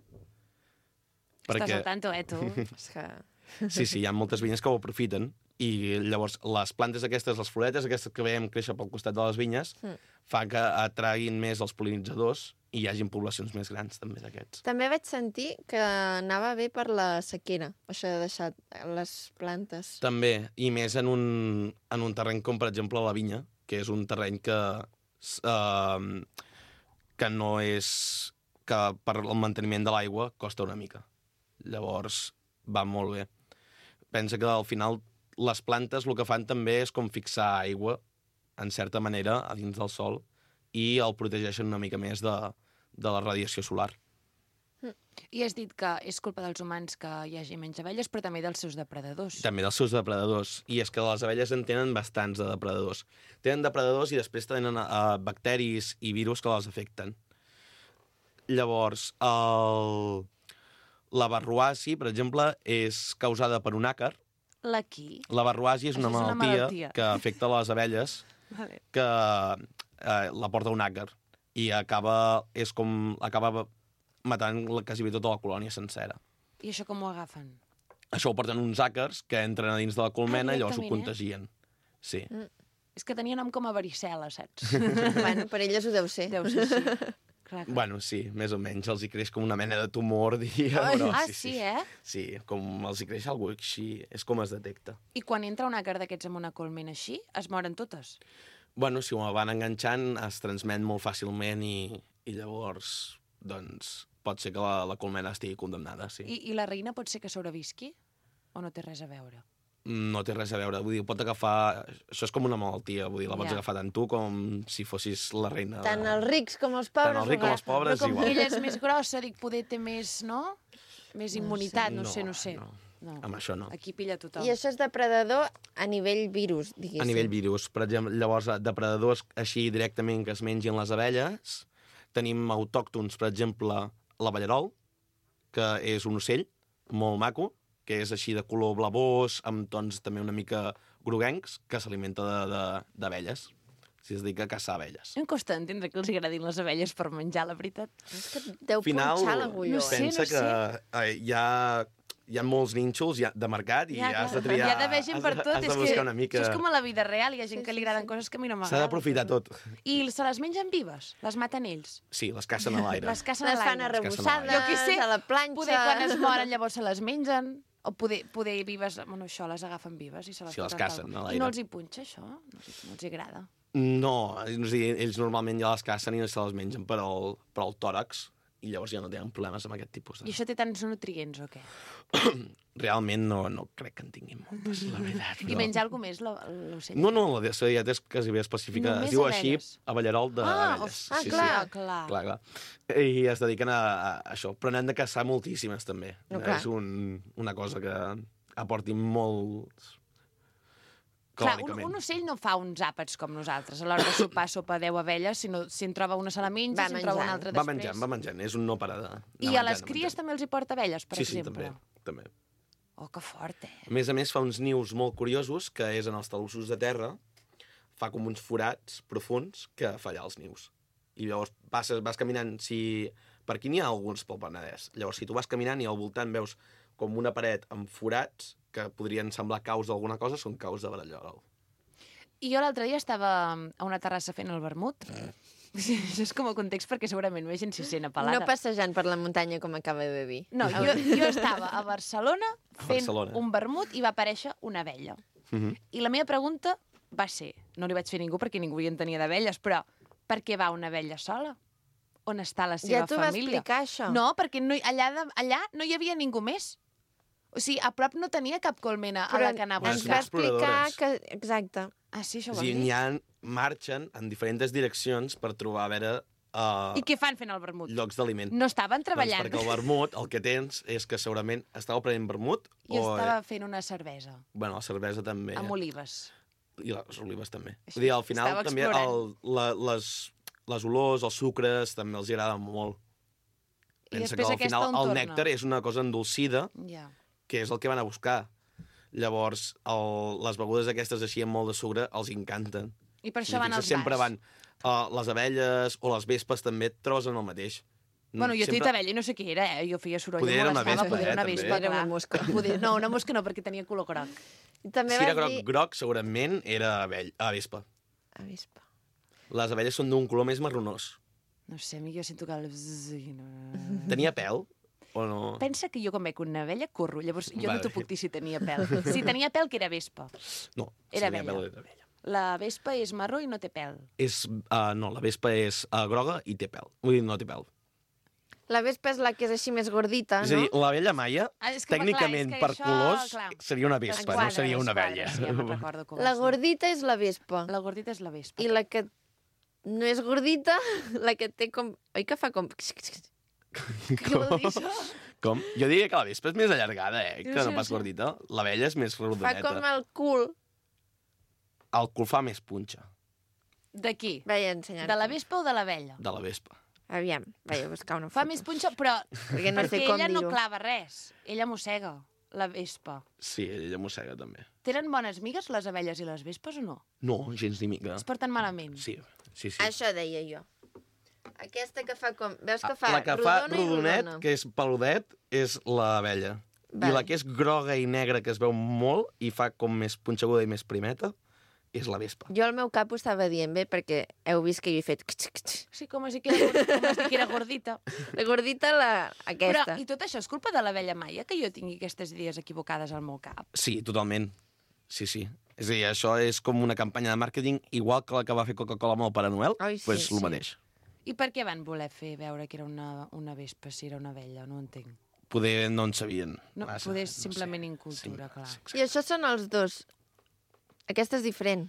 Estàs al tanto, eh, tu? És que... Sí, sí, hi ha moltes vinyes que ho aprofiten i llavors les plantes aquestes, les floretes aquestes que veiem créixer pel costat de les vinyes, mm. fa que atraguin més els pol·linitzadors i hi hagin poblacions més grans també d'aquests. També vaig sentir que anava bé per la sequera, això de deixar les plantes. També, i més en un, en un terreny com, per exemple, la vinya, que és un terreny que, uh, que no és... que per el manteniment de l'aigua costa una mica. Llavors, va molt bé. Pensa que al final les plantes el que fan també és com fixar aigua, en certa manera, a dins del sol, i el protegeixen una mica més de, de la radiació solar. I has dit que és culpa dels humans que hi hagi menys abelles, però també dels seus depredadors. També dels seus depredadors. I és que les abelles en tenen bastants de depredadors. Tenen depredadors i després tenen uh, bacteris i virus que les afecten. Llavors, el... la varroasi, per exemple, és causada per un àcar. La qui? La varroasi és, una, és una malaltia, malaltia que afecta les abelles, Vale. que eh, la porta un àcar i acaba, és com, acaba matant quasi bé tota la colònia sencera. I això com ho agafen? Això ho porten uns àcars que entren a dins de la colmena Ah, i llavors ho directament, eh? contagien. Sí. Mm. És que tenia nom com a varicel·la, saps? Bueno, per elles ho deu ser. Deu ser, sí. Clar, clar. Bueno, sí, més o menys. Els hi creix com una mena de tumor, diria. Ai, però ah, sí, sí, eh? Sí, com els hi creix alguna cosa així, és com es detecta. I quan entra un àcar d'aquests amb una colmena així, es moren totes? Bueno, si ho van enganxant, es transmet molt fàcilment i, i llavors, doncs, pot ser que la, la colmena estigui condemnada, sí. I, I la reina pot ser que sobrevisqui? O no té res a veure? No té res a veure, vull dir, pot agafar... Això és com una malaltia, vull dir, la pots Ja. agafar tant tu com si fossis la reina. Tant de... els rics com els pobres. Tant els rics com els ho pobres, Però com igual. que ella és més grossa, dic, poder té més, no? Més immunitat, no, No, sé, no sé. no. no. Amb això no. Aquí pilla tothom. I això és depredador a nivell virus, diguéssim. A nivell virus. Per exemple, llavors, depredadors així directament que es mengin les abelles. Tenim autòctons, per exemple, l'aballarol, que és un ocell molt maco, que és així de color blavós, amb tons també una mica groguencs, que s'alimenta d'abelles. si es dedica a caçar abelles. Em costa entendre que els agradin les abelles per menjar, la veritat. És que deu Al final, punxar l'agulló. No sé, pensa no que eh, hi ha, hi ha molts nínxols ja, de mercat i Ja, has de clar. triar... Hi ha d'haver gent per has de- tot. Has de és buscar que una mica... Això és com a la vida real, hi ha gent Sí, que li sí, agraden sí. coses que a mi no m'agraden. S'ha d'aprofitar tot. I se les mengen vives? Les maten ells? Sí, les cacen a l'aire. Les cacen Les a fan l'aire? arrebossades, Jo què sé, a la planxa... Poder quan es moren llavors se les mengen, o poder, poder vives, bueno, això, les agafen vives i se les Sí, les foten cacen tal- a I l'aire. no els hi punxa, això? No els, hi- no els hi agrada? No, és a dir, ells normalment ja les cacen i se les mengen per al, per al tòrax i llavors ja no tenen problemes amb aquest tipus de... I això té tants nutrients o què? Realment no, no crec que en tinguin moltes, la veritat. I menjar alguna més la- l'ocell? No, no, la dieta és quasi bé específica. Només es diu així, abelles. avellerol Ah, d'abelles. ah, sí, clar, sí. clar. Clar, clar. I es dediquen a, a això, però n'han de caçar moltíssimes, també. No, clar. És un, una cosa que aporti molts... Clar, un, calòricament. un ocell no fa uns àpats com nosaltres. A l'hora de sopar, sopa deu abelles, sinó si en troba una se la menja, Va si en troba una menjant. altra Va després. menjant, va menjant. És un no parar de... I a les cries també els hi porta abelles, per sí, sí, exemple? també, també. Oh, que fort, eh? A més a més, fa uns nius molt curiosos, que és en els talussos de terra, fa com uns forats profuns que fa allà els nius. I llavors passes, vas caminant, si... Per aquí n'hi ha alguns pel Penedès. Llavors, si tu vas caminant i al voltant veus com una paret amb forats que podrien semblar caus d'alguna cosa, són caus de barallol. I jo l'altre dia estava a una terrassa fent el vermut. Sí, això és com a context perquè segurament més gent s'hi sent apel·lada. No passejant per la muntanya com acaba de dir. No, jo, jo estava a Barcelona fent Barcelona. un vermut i va aparèixer una abella. Mm -hmm. I la meva pregunta va ser, no li vaig fer a ningú perquè ningú hi entenia d'abelles, però per què va una abella sola? On està la seva Ja t'ho va família? explicar, això. No, perquè no, hi- allà, de, allà no hi havia ningú més. O sigui, a prop no tenia cap colmena a la que anar a Bueno, ens són va buscar. explicar exploradores. que... Exacte. Ah, sí, això És ho a dir, vam n'hi dir. ha, marxen en diferents direccions per trobar, a veure, uh, I què fan fent el vermut? llocs d'aliment. No estaven treballant. Doncs perquè el vermut, el que tens és que segurament estava prenent vermut I o... estava fent una cervesa, Bueno, la cervesa també. amb olives. I les olives també. Així, Vull dir, al final estava també el, explorant. la, les, les olors, els sucres, també els agraden molt. I Pensa després que al aquesta final on el torna? nèctar és una cosa endolcida, Ja. que és el que van a buscar. Llavors, el, les begudes aquestes així amb molt de sucre els encanten. I per Si això van fixes, als sempre bars. van. Uh, les abelles o les vespes també et trobes en el mateix. Bueno, jo he dit Sempre- abella i no sé què era, eh? Jo feia soroll. Poder em era una molestava, vespa, poder era eh, una també. vespa, Era una clar. mosca. Poder... No, una mosca no, perquè tenia color groc. I també Si era vas groc, dir... groc, segurament era abell, a vespa. Avispa. Les abelles són d'un color més marronós. No sé, a mi jo sento que... El... bzz i no- Tenia pèl o no? Pensa que jo quan veig una abella corro, llavors jo Vale. no t'ho puc dir si tenia pèl. Si tenia pèl, que era vespa. No, Era si tenia abella. pèl, era abella. La vespa és marró i no té pèl. És, uh, no, la vespa és uh, groga i té pèl. Vull dir, no té pèl. La vespa és la que és així més gordita, És a no? dir, l'abella maia, Ah, és que, tècnicament, clar, és que per això, colors, clar, seria una vespa, no seria una Quadra, abella. Sí, ja me'n recordo que ho La vas dir. gordita és la vespa. La gordita és la vespa. I la que no és gordita, la que té com... Oi que fa com... Què vol dir això? Com? Jo diria que la vespa és més allargada, eh? Que No sé, no no pas sé. gordita. L'abella és més Fa rodoneta. com el cul. El cul fa més punxa, De qui? Vaja, ensenyar De la vespa o de l'abella? de la vespa. Aviam, vaja, buscar una Fa foto. més punxa, però... Perquè no sé perquè com ella no dir-ho. clava res. Ella mossega, la vespa. Sí, ella mossega també. Tenen bones migues les abelles i les vespes o no? No, gens ni mica. Es porten malament. Sí, sí, sí. Això deia jo. Aquesta que fa com... Veus que Ah, fa la que fa rodona i rodonet, rodona. que és peludet, és l'abella. I Vale. la que és groga i negra, que es veu molt, i fa com més punxeguda i més primeta, és la vespa. Jo al meu cap ho estava dient bé, perquè heu vist que jo he fet... Sí, com es diu que era, gordita, com es diu que era gordita. La gordita, la... aquesta. Però, i tot això és culpa de l'abella Maia, que jo tingui aquestes idees equivocades al meu cap? Sí, totalment. Sí, sí. És a dir, això és com una campanya de màrqueting, igual que la que va fer Coca-Cola amb el Pare Noel, Ai, sí, pues, el sí. mateix. I per què van voler fer veure que era una, una vespa si era una abella? No ho entenc. Poder no en sabien. No, massa, poder sé. simplement incultura, clar. Sí, I això són els dos. Aquesta és diferent.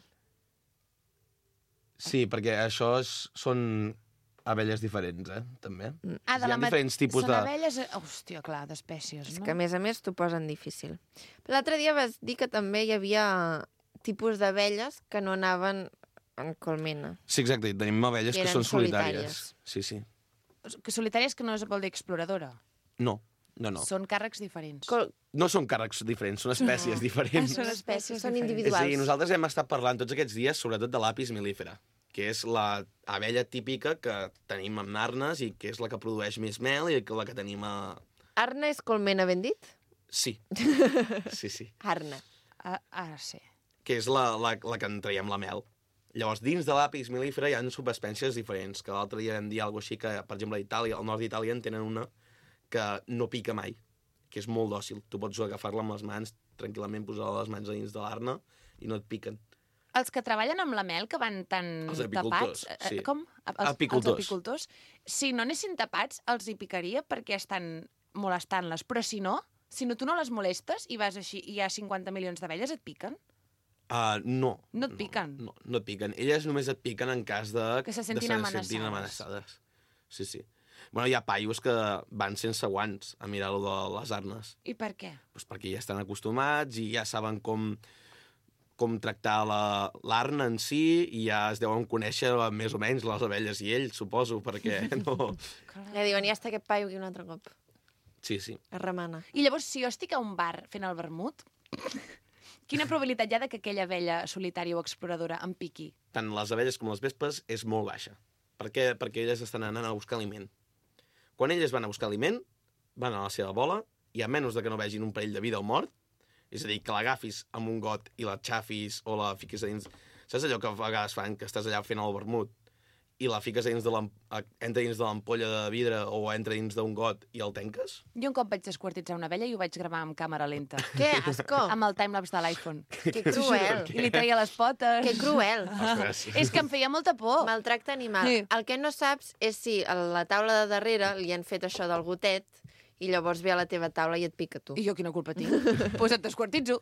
sí, perquè això és, són abelles diferents, eh, també. Ah, de Hi ha la mat- diferents tipus Són de... abelles... Hòstia, clar, d'espècies, És no? que, a més a més, t'ho posen difícil. L'altre dia vas dir que també hi havia tipus d'abelles que no anaven en colmena. Sí, exacte, i tenim abelles Que que, eren són solitàries. solitàries. Sí, sí. Que solitàries que no es vol dir exploradora. No, no, no. Són càrrecs diferents. Col No són càrrecs diferents, són espècies diferents. Són són espècies, són diferents. És a individuals. dir, nosaltres hem estat parlant tots aquests dies, sobretot de l'apis mellifera, que és la abella típica que tenim amb arnes i que és la que produeix més mel i la que tenim a... Arna és colmena, ben dit? Sí, sí, sí. Arna. Ah, ara sí. Que és la, la, la que en traiem la mel. Llavors, dins de l'apis mellifera hi ha subespècies diferents, que l'altre dia vam dir alguna cosa així que, per exemple, a Itàlia, al nord d'Itàlia en tenen una que no pica mai, que és molt dòcil. Tu pots agafar-la amb les mans, tranquil·lament posar les mans a dins de l'arna i no et piquen. Els que treballen amb la mel, que van tan Els apicultors, tapats... sí. Com? Els, Apicultors. Els apicultors. Si no anessin tapats, els hi picaria perquè estan molestant-les. Però si no, si no tu no les molestes i vas així i hi ha cinquanta milions d'abelles, et piquen? Uh, no. No et piquen? No, no, no et piquen. Elles només et piquen en cas de... Que se sentin de amenaçades. sentin amenaçades. Sí, sí. Bueno, hi ha paios que van sense guants a mirar-ho de les arnes. I per què? Pues perquè ja estan acostumats i ja saben com, com tractar l'arna en si i ja es deuen conèixer més o menys les abelles i ells, suposo, perquè no... Ja diuen, ja està aquest paio aquí un altre cop. Sí, sí. Es remana. I llavors, si jo estic a un bar fent el vermut, quina probabilitat hi ha de que aquella abella solitària o exploradora em piqui? Tant les abelles com les vespes és molt baixa. Per què? Perquè elles estan anant a buscar aliment. Quan elles van a buscar aliment, van a la seva bola i a menys de que no vegin un perill de vida o mort, és a dir, que l'agafis amb un got i la xafis o la fiquis a dins... Saps allò que a vegades fan, que estàs allà fent el vermut i la fiques a dins de entra dins de l'ampolla de vidre o entra dins d'un got i el tanques? Jo un cop vaig desquartitzar una abella i ho vaig gravar amb càmera lenta. Que asco! Amb el timelapse de l'iPhone. Que cruel! I li traia les potes. Que cruel! Ostres. És que em feia molta por. Maltracte animal. Sí. El que no saps és si a la taula de darrere li han fet això del gotet i llavors ve a la teva taula i et pica tu. I jo quina culpa tinc? Doncs pues et desquartitzo.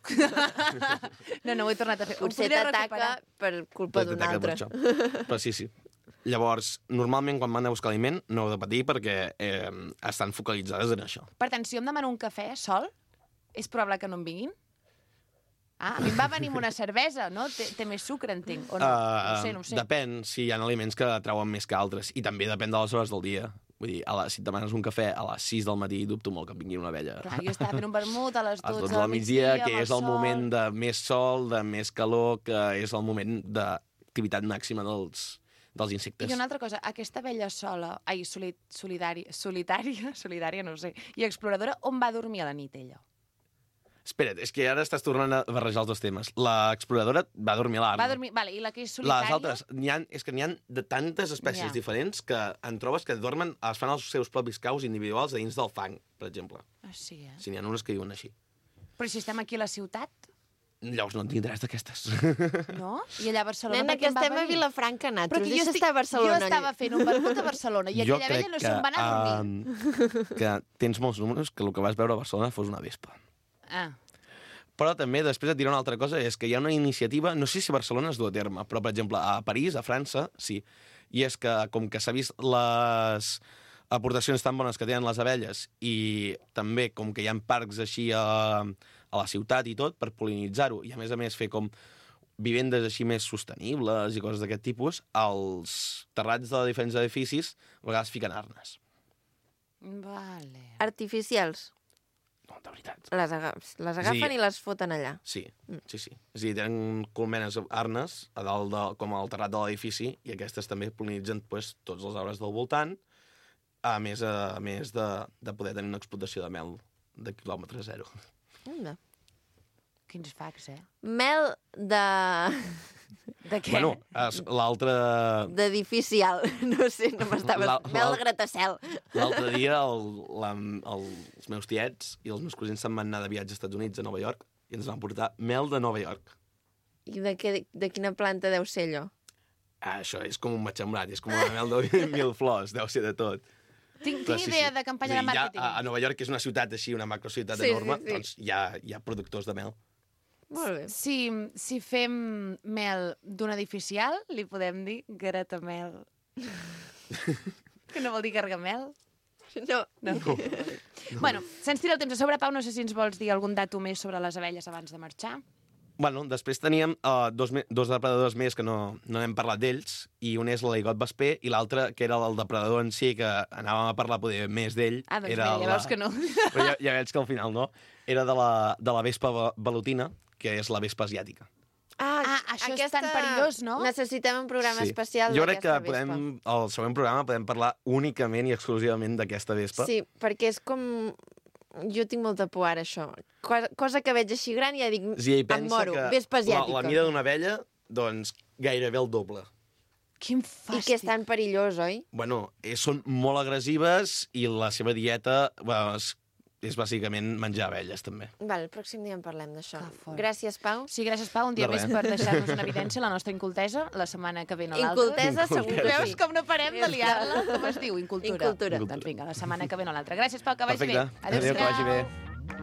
No, no ho he tornat a fer. Ho Potser podria t'ataca recuperar. per culpa d'un T'ataca per altre. això. Però sí, sí. Llavors, normalment quan van a buscar aliment no heu de patir perquè eh, estan focalitzades en això. Per tant, si jo em demano un cafè sol, és probable que no em vinguin? Ah, a mi em va venir amb una cervesa, no? Té, té més sucre, entenc, o no? Uh, no sé, no ho sé. Depèn si hi ha aliments que trauen més que altres. I també depèn de les hores del dia. Vull dir, a la, si et demanes un cafè a les sis del matí, dubto molt que vingui una abella. Clar, jo estava fent un vermut a les A les dotze dotze del migdia, que amb és el sol. moment de més sol, de més calor, que és el moment d'activitat màxima dels, dels insectes. I una altra cosa, aquesta abella sola, ai, soli, solidària, solitària, solidària, no ho sé, i exploradora, on va dormir a la nit, ella? Espera't, és que ara estàs tornant a barrejar els dos temes. L'exploradora va dormir a l'arna. Va dormir, vale, i la que és solitària... Les altres, n'hi ha, és que n'hi ha de tantes espècies Ja. diferents que en trobes que dormen, es fan els seus propis caus individuals a dins del fang, per exemple. Ah, sí, eh? Si n'hi ha unes que diuen així. Però si estem aquí a la ciutat, Llavors no en tindràs d'aquestes. no? I allà a Barcelona... Nena, per que què em va estem a venir? Vilafranca, Però nosaltres. que jo, Deixa estic, estar a Barcelona. jo estava fent un vermut a Barcelona i Jo aquella abella no se'n va anar a dormir. uh, que tens molts números que el que vas veure a Barcelona fos una vespa. Ah, Però també després et diré una altra cosa, és que hi ha una iniciativa, no sé si a Barcelona es du a terme, però, per exemple, a París, a França, sí. I és que, com que s'ha vist les aportacions tan bones que tenen les abelles i també com que hi ha parcs així a, a la ciutat i tot, per pol·linitzar-ho, i a més a més fer com vivendes així més sostenibles i coses d'aquest tipus, als terrats de diferents edificis a vegades fiquen arnes. vale. Artificials. No, de veritat. Les, aga les agafen Sí. i les foten allà. Sí, sí, sí. És a dir, tenen colmenes arnes a dalt de, com al terrat de l'edifici i aquestes també pol·linitzen pues, tots els arbres del voltant, a més, a, a més de, de poder tenir una explotació de mel de quilòmetre zero. Anda. Quins facs, eh? Mel de... De què? Bueno, es- l'altre... d'edificial. No sé, no m'estava... La- Mel la- de gratacel. L'altre dia el, la, el, els meus tiets i els meus cosins se'n van anar de viatge als Estats Units, a Nova York, i ens van portar mel de Nova York. I de, què, de quina planta deu ser allò? Ah, això és com un matxembrat, és com una mel de mil flors, deu ser de tot. Tinc, Però tinc sí, idea sí. de campanya És de a dir, màrqueting. Ja, a, a Nova York, que és una ciutat així, una macrociutat Sí, sí, enorme, sí. doncs hi ha, hi ha productors de mel. Molt bé. Si, si fem mel d'un edificial, li podem dir gratamel. Que no vol dir gargamel? No. No. no. Bueno, se'ns tira el temps a sobre, Pau, no sé si ens vols dir algun dato més sobre les abelles abans de marxar. Bueno, després teníem uh, dos, me dos depredadors més que no, no n'hem parlat d'ells, i un és l'aligot vesper, i l'altre, que era el depredador en si, que anàvem a parlar poder més d'ell. Ah, doncs era mira, ja veus que no. Però ja, ja veig que al final no. Era de la, de la vespa ve- velutina, que és la vespa asiàtica. Ah, Ah, això és aquesta... tan perillós, no? Necessitem un programa especial Jo crec que d'aquesta vespa. podem, al següent programa podem parlar únicament i exclusivament d'aquesta vespa. Sí, perquè és com... Jo tinc molta por ara, això. Cosa, cosa que veig així gran i ja dic, Sí, ell em pensa moro, que vespa la, asiàtica. la mida d'una abella, doncs, gairebé el doble. Quin I fàstic. que és tan perillós, oi? Bueno, eh, són molt agressives i la seva dieta bueno, és, és bàsicament menjar abelles, també. Val, el pròxim dia en parlem d'això. Que fort. Gràcies, Pau. Sí, gràcies, Pau, un dia De més res. per deixar-nos en evidència la nostra incultesa, la setmana que ve no l'altra. Incultesa, segur que Veus sí. com no parem de liar-la? Com es diu? Incultura. Incultura. Doncs vinga, la setmana que ve no l'altra. Gràcies, Pau, que vagi bé. Perfecte. Adéu, que vagi bé.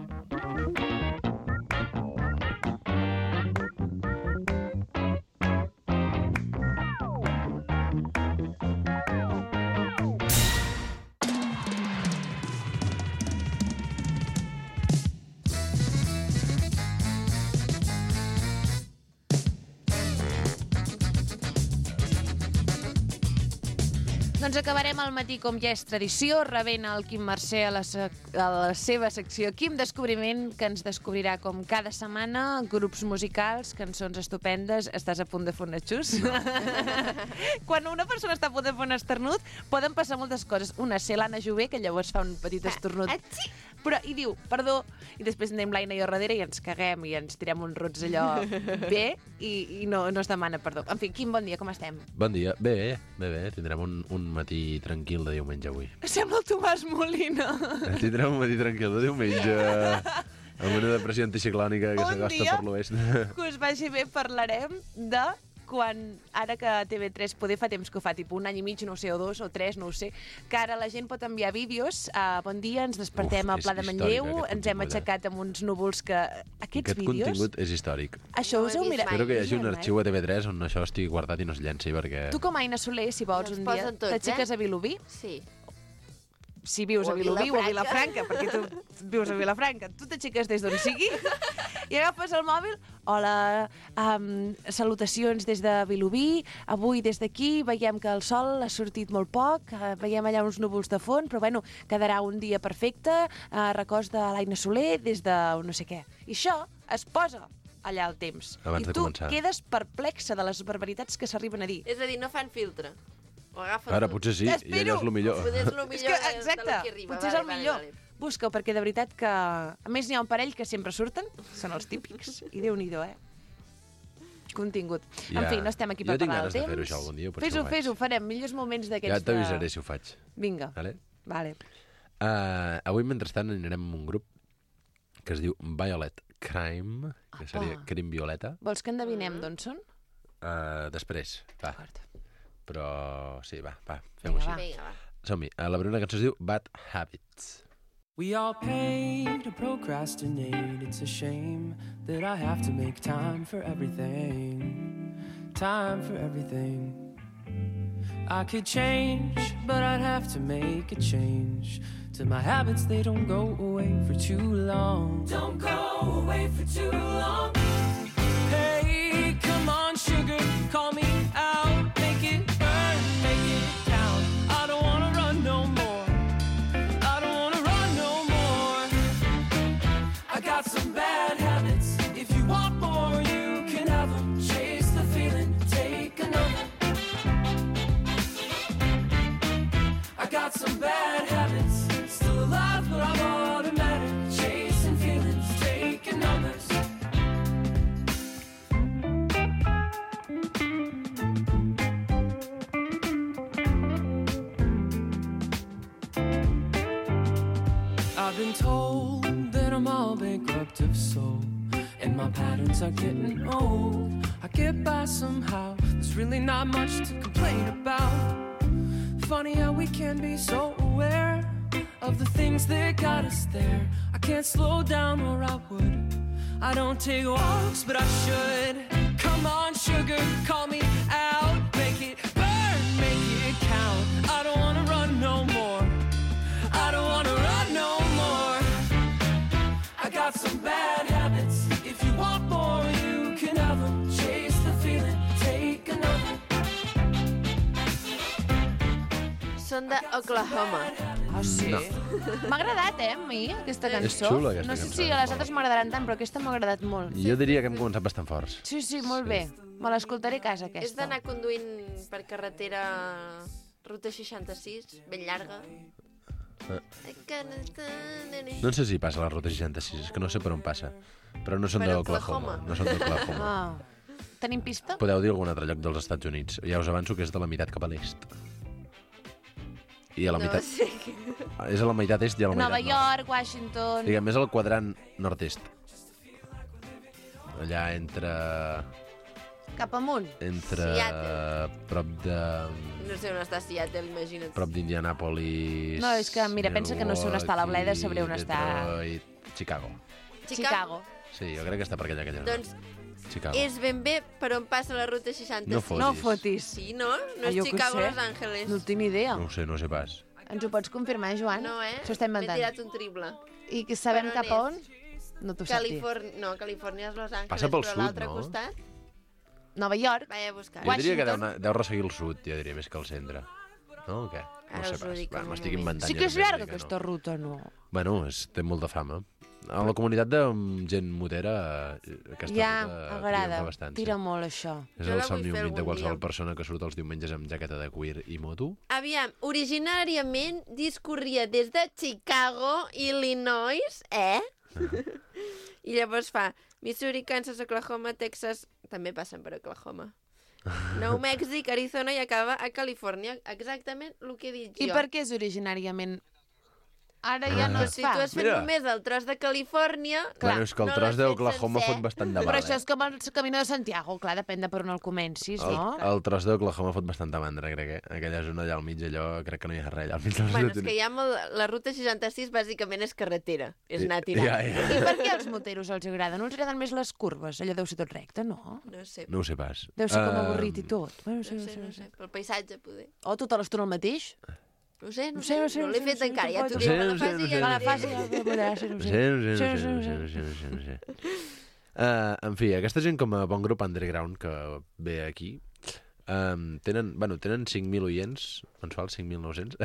Doncs acabarem el matí com ja és tradició, rebent el Quim Mercè a la, sec a la seva secció Quim Descobriment, que ens descobrirà com cada setmana grups musicals, cançons estupendes. Estàs a punt de fer un xus? No. Quan una persona està a punt de fer un esternut, poden passar moltes coses. Una, ser l'Anna Jové, que llavors fa un petit esternut. Atxi! Però, i diu, perdó, i després anem l'Aina i jo darrere i ens caguem i ens tirem uns rots allò bé i, i no, no es demana perdó. En fi, Quim, bon dia, com estem? Bon dia. Bé, bé, bé. Tindrem un, un matí tranquil de diumenge avui. Sembla el Tomàs Molina. Tindrem un matí tranquil de diumenge amb una depressió anticiclònica que Un s'acosta dia per l'oest. Que us vagi bé, parlarem de quan, ara que T V tres poder fa temps que ho fa, tipus un any i mig, no ho sé, o dos, o tres, no ho sé, que ara la gent pot enviar vídeos. Uh, bon dia, ens despertem Uf, al Pla és de històric, Manlleu, aquest ens hem contingut, eh? aixecat amb uns núvols que... Aquests Aquest vídeos... contingut és històric. Això No us ho he heu vist mirat? mai. Espero que hi hagi un Mai. arxiu a T V tres on això estigui guardat i no es llenci, perquè... Tu com a Aina Soler, si vols, Ens un dia, posen tots, t'aixeques eh? a Vilobí, Sí. si vius O a a Vilobí o a Vilafranca. Vilafranca, perquè tu vius a Vilafranca, tu t'aixeques des d'on sigui i agafes el mòbil, hola, um, salutacions des de Vilobí, avui des d'aquí veiem que el sol ha sortit molt poc, uh, veiem allà uns núvols de fons, però bueno, quedarà un dia perfecte, uh, records de l'Aina Soler des de no sé què. I això es posa allà al temps. Abans I de tu començar. quedes perplexa de les barbaritats que s'arriben a dir. És a dir, no fan filtre. Ho agafen Ara, tot. potser sí, i allò és el millor. Potser és el millor És que, de- exacte, de lo que arriba. potser és el millor. Busca-ho, perquè de veritat que... A més, n'hi ha un parell que sempre surten, són els típics, i Déu-n'hi-do, eh? Contingut. Ja. En fi, no estem aquí per Jo tinc parlar ganes del de temps. fer-ho, això, algun dia, potser Fes-ho, ho faig. fes-ho, farem millors moments d'aquests Ja t'avisaré de... si ho faig. Vinga, Vale? vale. Uh, avui, mentrestant, anirem amb un grup que es diu Violet Crime, que seria Apa. Crim Violeta. Vols que endevinem d'on són? Uh, després, va. D'acord. Però sí, va, va, fem-ho Vinga, així. Vinga, va. Som-hi. Uh, la primera cançó es diu Bad Habits. We all pay to procrastinate. It's a shame that I have to make time for everything. Time for everything. I could change, but I'd have to make a change. To my habits, they don't go away for too long. Don't go away for too long. Hey, come on, sugar, call me out. Make it burn, make it count. I don't wanna run no more. I don't wanna run no more. I got some bad habits. If you want more, you can have them. Chase the feeling, take another. I got some bad habits. Still alive, but I'm automatic. Chasing feelings, taking numbers. I've been told that I'm all bankrupt of soul, and my patterns are getting old. I get by somehow, there's really not much to complain about. Funny how we can be so aware of the things that got us there. I can't slow down or I would. I don't take walks, but I should. Come on, sugar, call me out. Make it burn, make it count. I don't wanna run no more. I don't wanna run no more. I got some bad habits. If you want more, you can have them. Chase the feeling, take another. Són de Oklahoma. Ah, sí? No. M'ha agradat, eh, a mi, aquesta cançó. És xula, aquesta No sé cançó. si a les altres m'agradaran tant, però aquesta m'ha agradat molt. Jo diria que hem començat bastant forts. Sí, sí, molt bé. Me l'escoltaré a casa, És aquesta. d'anar conduint per carretera ruta seixanta-sis, ben llarga. No sé si passa la ruta seixanta-sis, és que no sé per on passa. Però no són Per d'Oklahoma. Oklahoma. No són d'Oklahoma. Ah. Tenim pista? Podeu dir algun altre lloc dels Estats Units. Ja us avanço que és de la meitat cap a l'est. I a la No meitat... sé. És a la meitat est i a la meitat Nova nord. York, Washington... Diguem, és al quadrant nord-est. Allà entre... Cap amunt. Entre... Seattle. Prop de... No sé on està Seattle, imagina't. Prop d'Indianapolis... No, és que, mira, pensa que no sé on està la Bleda, sabré on està. Detroit, Chicago. Chicago. Sí, jo crec que està per aquella, aquella. Doncs Chicago. és ben bé per on passa la ruta seixanta-sis. No fotis. No fotis. Sí, no? No Ah, és jo què Chicago, sé. Los Angeles. No tinc ni idea. No ho sé, no ho sé pas. Ens ho pots confirmar, Joan? No, eh? S'ho està M'he inventant. tirat un triple. I que sabem Per on cap a on? és? No t'ho sap dir. Califòrnia... No, Califòrnia és Los Angeles, Passa pel però sud, a l'altre no? costat... Nova York. Vaig a buscar. Jo diria que deu, Washington. anar- deu resseguir el sud, jo diria, més que el centre. No, o què? No Ara ho sé us ho pas. dic Va, en un m'estic moment. inventant. Sí jo que és també, llarga vull dir que aquesta no. ruta, no? Bueno, és, té molta fama. A la comunitat de gent motera, eh, aquesta Ja, ruta agrada. triomfa bastant. Tira sí. molt, això. És Jo el la vull somni fer humit de algun qualsevol dia. persona que surt els diumenges amb jaqueta de cuir i moto. Aviam, originàriament discorria des de Chicago, Illinois, eh? I llavors fa Missouri, Kansas, Oklahoma, Texas... També passen per Oklahoma. Nou Mèxic, Arizona i acaba a Califòrnia. Exactament el que he dit I jo. per què és originàriament? Ara ja no Però es si fa. tu has fet Mira. només el tros de Califòrnia... Bueno, és que el no tros l'has fet d'Oklahoma sencer. fot bastant de Però mal, això eh? és com el Camino de Santiago, clar, depèn de per on el comencis, El, no? el tros d'Oklahoma fot bastanta mandra, crec, eh? Aquella zona allà al mig, allò, crec que no hi ha res allà al mig dels Bueno, Estats és que Units. hi ha molt... La ruta seixanta-sis bàsicament és carretera. És anar tirant. Ja, ja. I per què als moteros els agrada? No els agraden més les curves? Allò deu ser tot recte, no? No sé. No ho sé pas. Deu ser com Ehm, avorrit i tot. Bueno, No sé, no sé. Pel paisatge, poder. O tota l'estona el mateix? No sé, no No sé. sé, no sé, No no l'he sé, fet no sé, encara. Ja t'ho tampoc. dic, No me la sé, faci no i sé, ja Que la t'ho faci, diré. ja la podràs, no No sé. sé, no sé, Sí, no sí, sé, no sí, sé, no sé, no sé, no sé. Uh, en fi, aquesta gent com a bon grup underground que ve aquí, um, tenen, bueno, tenen cinc mil oients mensuals, cinc mil nou-cents.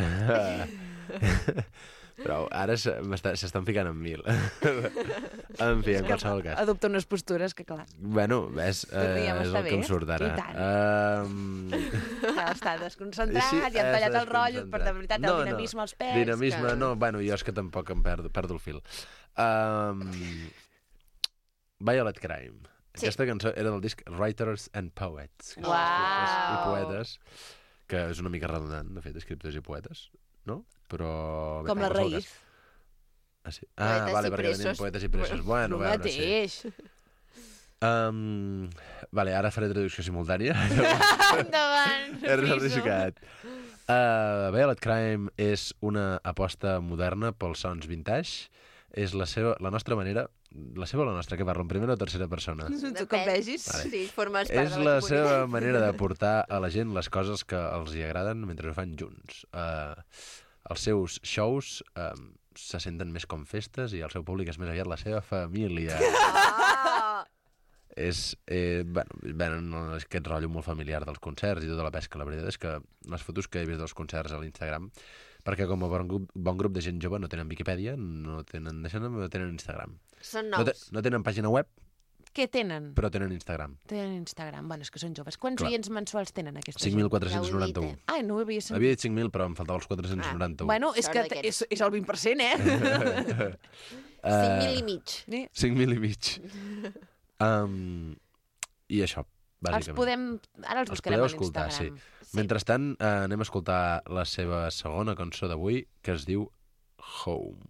Però ara se- m'està- s'estan ficant en mil. En fi, en qualsevol cas. Adopta unes postures que, clar, Bueno, ves, uh, Podríem és estar el que em bé. surt ara. I tant. Um, està desconcentrat, Sí, ja han tallat està el rotllo, però de veritat, No, el dinamisme no. als pèls... Dinamisme, que- no, bueno, jo és que tampoc em perdo, perdo el fil. Um, Violet Crime. Sí. Aquesta cançó era del disc Writers and Poets. que són Uau. escriptors i poetes, que és una mica redundant, de fet, escriptors i poetes, no? Però... bé, Com la en qualsevol raïs. cas- Ah, sí? Ah, Poetes vale, i perquè tenim presos. poetes i presos. Bueno, el a veure, sí. mateix. Um, vale, ara faré traducció simultània. Endavant, Era Fiso. arriscat. Uh, Violet Crime és una aposta moderna pels sons vintage. És la, seva, la nostra manera... La seva o la nostra? Que parlo en primera o tercera persona? Tu com vegis. Vale. Sí, formes part És de la la seva comunitat. manera de portar a la gent les coses que els hi agraden mentre ho fan junts. Uh, els seus shows uh, se senten més com festes i el seu públic és més aviat la seva família. Ah! És, eh, bueno, venen aquest rotllo molt familiar dels concerts i tota la pesca. La veritat és que les fotos que he vist dels concerts a l'Instagram, perquè com a bon grup, bon grup de gent jove no tenen Viquipèdia, no tenen, això no, no tenen Instagram. Són No, te, nous. no tenen pàgina web, Què tenen? però tenen Instagram. Tenen Instagram. Bueno, és que són joves. Quants Clar. oients mensuals tenen aquesta cinc mil gent? quatre-cents Ja ho he noranta-u. dit, Ai, no ho havia sentit. Havia dit cinc mil, però em faltava els quatre-cents noranta-u. Bueno, és Sort que d'aquests. és, és el vint per cent, eh? cinc mil i mig. Sí. cinc mil i mig. Um, I això, Els bàsicament. podem... Ara els Els buscarem podeu a escoltar, sí. l'Instagram. Mentrestant, eh, anem a escoltar la seva segona cançó d'avui, que es diu Home.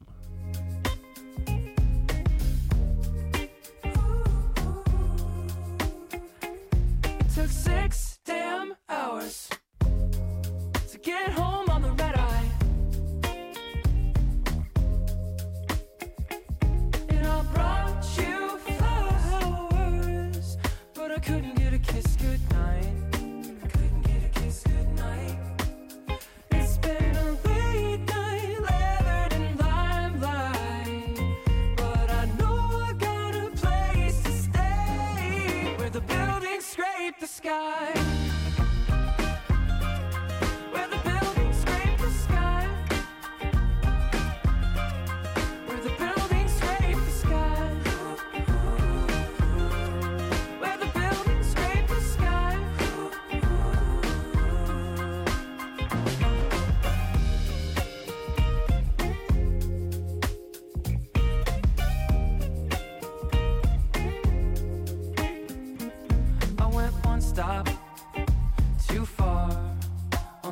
It took six damn hours to get home on the red eye. And I brought you flowers, but I couldn't get a kiss goodnight. I couldn't get a kiss goodnight. It's been a late night, lathered in limelight, but I know I got a place to stay where the buildings scrape the sky.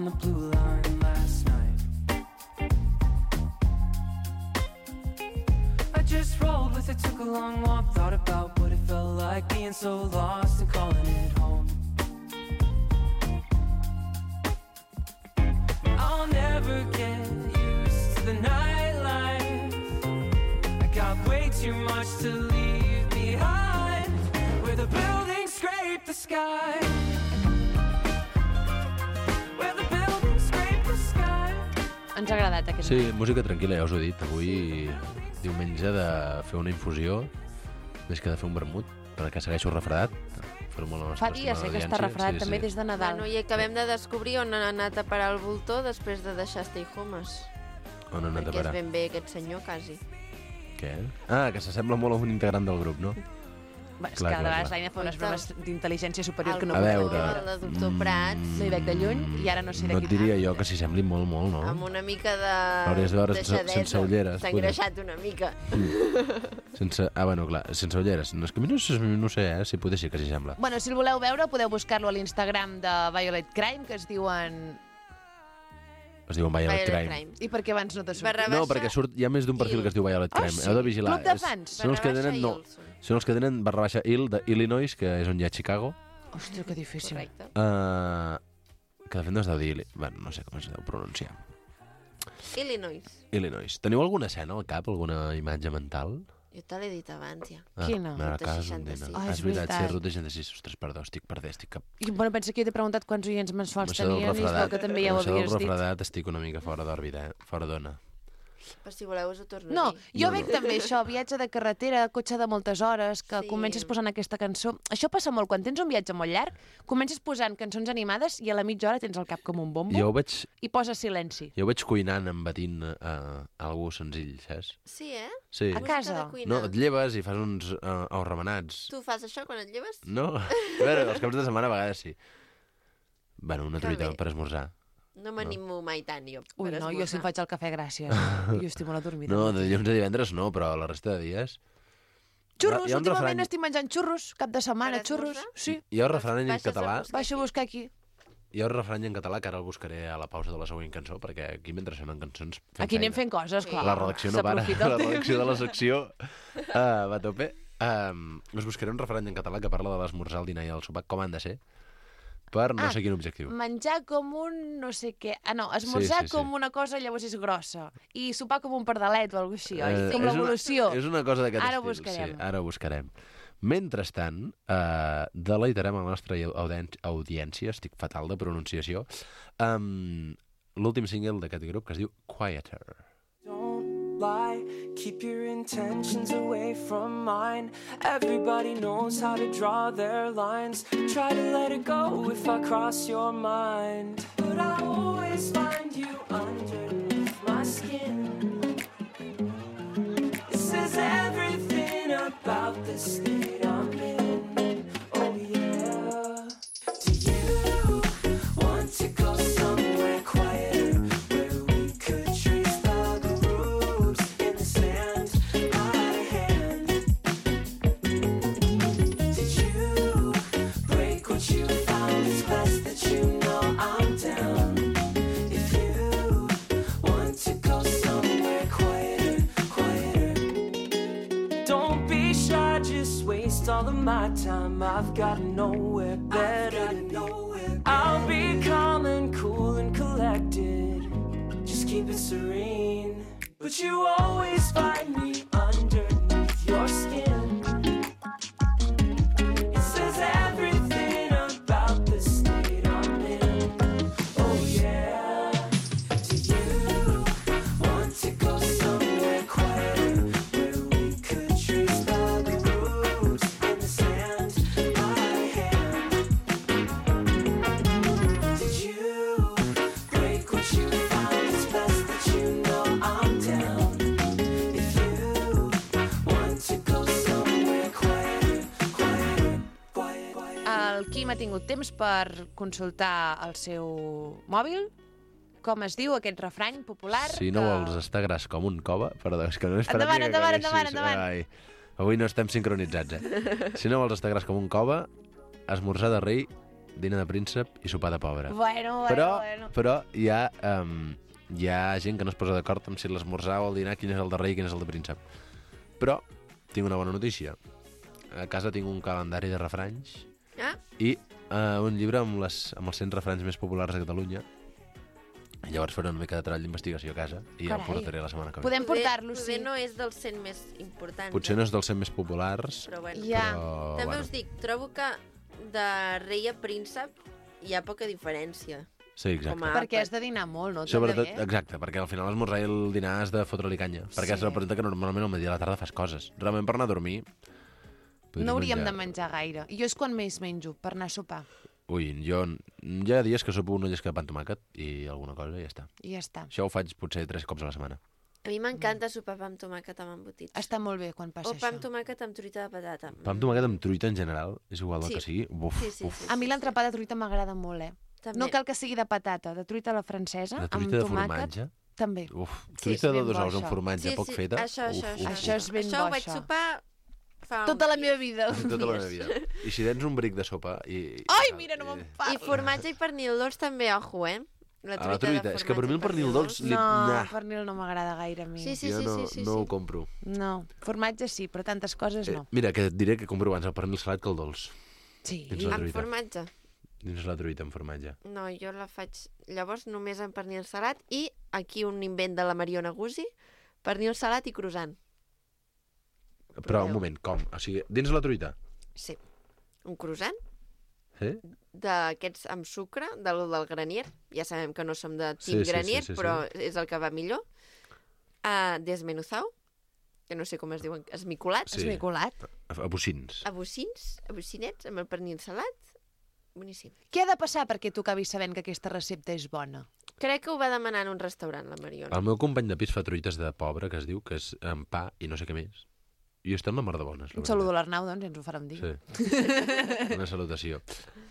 on the blue line last night. I just rolled with it, took a long walk, thought about what it felt like being so lost and calling it home. I'll never get used to the nightlife. I got way too much to leave behind, where the buildings scrape the sky. Where the buildings scrape the sky. Ens ha agradat aquest Sí, música tranquil·la, ja us ho he dit. Avui, diumenge, de fer una infusió, més que de fer un vermut, perquè segueixo refredat. Fa dies eh, que està refredat, sí, també sí. Des de Nadal. Bueno, i acabem de descobrir on ha anat a parar el voltor després de deixar Stay Homes. On ha anat a Perquè parar? és ben bé aquest senyor, quasi. Què? Ah, que s'assembla molt a un integrant del grup, no? Va, és clar, que de vegades l'Aina fa unes proves d'intel·ligència superior que no a veure, el doctor Prats. No hi veig de lluny i ara no sé de no quin... et diria jo que s'hi sembli molt, molt, no? Amb una mica de... L'hauries de veure sense, deixadesa. sense ulleres. S'ha engreixat una mica. Sense... Ah, bueno, clar, sense ulleres. No, és que a mi no, sé- no sé, eh, si potser sí que s'hi sembla. Bueno, si el voleu veure, podeu buscar-lo a l'Instagram de Violet Crime, que es diuen... Es diuen Violet, Violet Crime. Crime. I per què abans no t'ha sortit? Barra No, baixa perquè surt, hi ha més d'un perfil Il. que es diu Violet Ah, Crime. sí? Heu de vigilar. Club de És- fans. Són els que Barra tenen... baixa No, Ilson. són els que tenen barra baixa Il de Illinois, que és on hi ha Chicago. Hòstia, que difícil. Correcte. Uh, que de fet no es deu dir... Illi- Bueno, no sé com es deu pronunciar. Illinois. Illinois. Teniu alguna escena al cap, alguna imatge mental? Jo te l'he dit abans, ja. Ah, Quina? mira, Ruta casa seixanta-sis. Ondina. Ah, Ah, és és veritat, veritat. sí, Ruta seixanta-sis. Ostres, perdó, estic perdé, estic cap... I, bueno, pensa que jo t'he preguntat quants oients mensuals Això del tenies i es veu que també ja ho això del havies dit. refredat estic una mica fora d'òrbita, eh? Fora d'ona. Però si voleu us ho torno No, a dir. jo No, veig no. també això, viatge de carretera, cotxe de moltes hores, que Sí. comences posant aquesta cançó. Això passa molt, quan tens un viatge molt llarg, comences posant cançons animades i a la mitja hora tens el cap com un bombo Jo ho veig, i poses silenci. jo ho veig cuinant, embatint uh, algú senzill, saps? Sí, eh? Sí. A casa. Música de cuinar. No, et lleves i fas uns uh, ous remenats. Tu fas això quan et lleves? No? A veure, els caps de setmana a vegades sí. Bueno, una Que truita bé. per esmorzar. No m'animo mai tant, jo. Ui, per no, jo si em esmorzar. faig el cafè, gràcies. Jo estic molt adormida. No, de dilluns a divendres no, però la resta de dies... Xurros, Hi ha un últimament refrany- estic menjant xurros, cap de setmana, Per xurros. esmorzar? Sí. Hi ha un refrany en Baixes a català... buscar. Baixo a buscar aquí. Hi ha un refrany en català que ara el buscaré a la pausa de la següent cançó, perquè aquí mentre sonen cançons fem Aquí anem feina. fent coses, clar. La redacció no para. S'aprofita el La temps. redacció de la secció uh, va a tope. Um, us buscaré un refrany en català que parla de l'esmorzar, el dinar i el sopar, com han de ser, per no Ah, sé quin objectiu. Menjar com un no sé què... Ah, no, esmorzar Sí, sí, sí. com una cosa llavors és grossa. I sopar com un pardalet o alguna cosa així, oi? Eh, Com és una- l'evolució. És una cosa d'aquest Ara ho estil. buscarem. Sí, ara ho buscarem. Mentrestant, uh, deleitarem a la nostra audien audiència, estic fatal de pronunciació, amb l'últim single d'aquest grup que es diu Quieter. Don't lie, keep your intentions away from mine. Everybody knows how to draw their lines. Try to let it go if I cross your mind. But I always find you underneath my skin. This is everything about this state I'm in. Oh yeah. Do you want to go somewhere quieter, where we could trace the grooves in the sand by hand? Did you break what you found? It's best that you know I'm down. If you want to go somewhere quieter, quieter. Don't be shy, just waste all of my time. I've got nowhere better to be. I'll be calm and cool and collected. Just keep it serene. But you always find me underneath your skin. It says everything about the state I'm in. Oh yeah. Do you want to go somewhere quieter, where we could trace the grooves in the sand by hand? Did you break what you found? It's best that you know I'm down. If you want to go somewhere quieter, quieter, quiet, quiet. El Quim ha tingut temps per consultar el seu mòbil, com es diu aquest refrany popular. Si no que... vols estar gras com un cova, perdó, és que no he esperat Endavant, ni que endavant, acabessis. endavant, endavant. Ai, avui no estem sincronitzats, eh? Si no vols estar gras com un cova, esmorzar de rei dinar de príncep i sopar de pobre. Bueno, bueno, Però, bueno. però hi ha, um, hi ha gent que no es posa d'acord amb si l'esmorzar o el dinar, quin és el de rei i quin és el de príncep. Però tinc una bona notícia. A casa tinc un calendari de refranys Ah, i uh, un llibre amb, les, amb els cent refranys més populars a Catalunya. I llavors faré una mica de treball d'investigació a casa i ja el Carai. portaré la setmana que ve. Podem poder- portar-lo, sí. Poder no és dels cent més importants. Potser eh? no és dels cent més populars, Però bueno. Ja. però... També bueno. us dic, trobo que de rei a príncep hi ha poca diferència. Sí, exacte. Com a Perquè àpat. has de dinar molt, no? Sobretot, També. exacte, perquè al final l'esmorzar i el dinar has de fotre-li canya. Perquè Sí. es representa que normalment al matí a la tarda fas coses. Realment per anar a dormir... podries No hauríem de menjar gaire. Jo és quan més menjo, per anar a sopar. Ui, jo... Hi ha dies que sopo una llesca de pa amb tomàquet i alguna cosa i ja està. I ja està. Això ho faig potser tres cops a la setmana. A mi m'encanta sopar pa amb tomàquet amb embotits. Està molt bé quan passa O pa amb això. tomàquet amb truita de patata. Pa amb tomàquet amb truita en general, és igual el Sí. que sigui. Uf, Sí, sí, uf. sí. A mi l'entrepà de truita m'agrada molt, eh? També. No cal que sigui de patata, de truita a la francesa, La amb truita de tomàquet, formatge. també. Uf, Sí, truita és de ben dos bo, ous amb això. formatge poc feta. Això, això, uf, això. uf, Això és ben això bo, ho vaig això. sopar fa Tota uns la meva dies. vida. Tota la meva vida. I si tens un bric de sopa i... Ai, mira, no me'n I parles. formatge i pernil dolç també, ojo, eh? La A la truita, és que per mi el pernil dolç... Li... No, Nah, pernil no m'agrada gaire a mi. Sí, sí, jo sí, no, sí, sí, no sí. ho compro. No, formatge sí, però tantes coses Eh, no. mira, que et diré que compro abans el pernil salat que el dolç. Sí. dins la Amb truita. formatge? Dins la truita amb formatge. No, jo la faig llavors només amb pernil salat i aquí un invent de la Mariona Guzzi, pernil salat i croissant. Però Proveu. un moment, com? O sigui, dins la truita? Sí. Un croissant Sí? d'aquests amb sucre, del, del granier. Ja sabem que no som de Sí, team sí, granier, sí, sí, sí. però és el que va millor. Uh, desmenuzau, que no sé com es diuen, esmicolat. Sí. Esmicolat. A, a bocins. A bocins, a bocinets, amb el pernil salat. Boníssim. Què ha de passar perquè tu acabis sabent que aquesta recepta és bona? Crec que ho va demanar en un restaurant, la Mariona. El meu company de pis fa truites de pobre, que es diu, que és amb pa i no sé què més. I estan la mar de bones, la Un veritat. saludo a l'Arnau, doncs, i ens ho farem dir. Sí. Una salutació.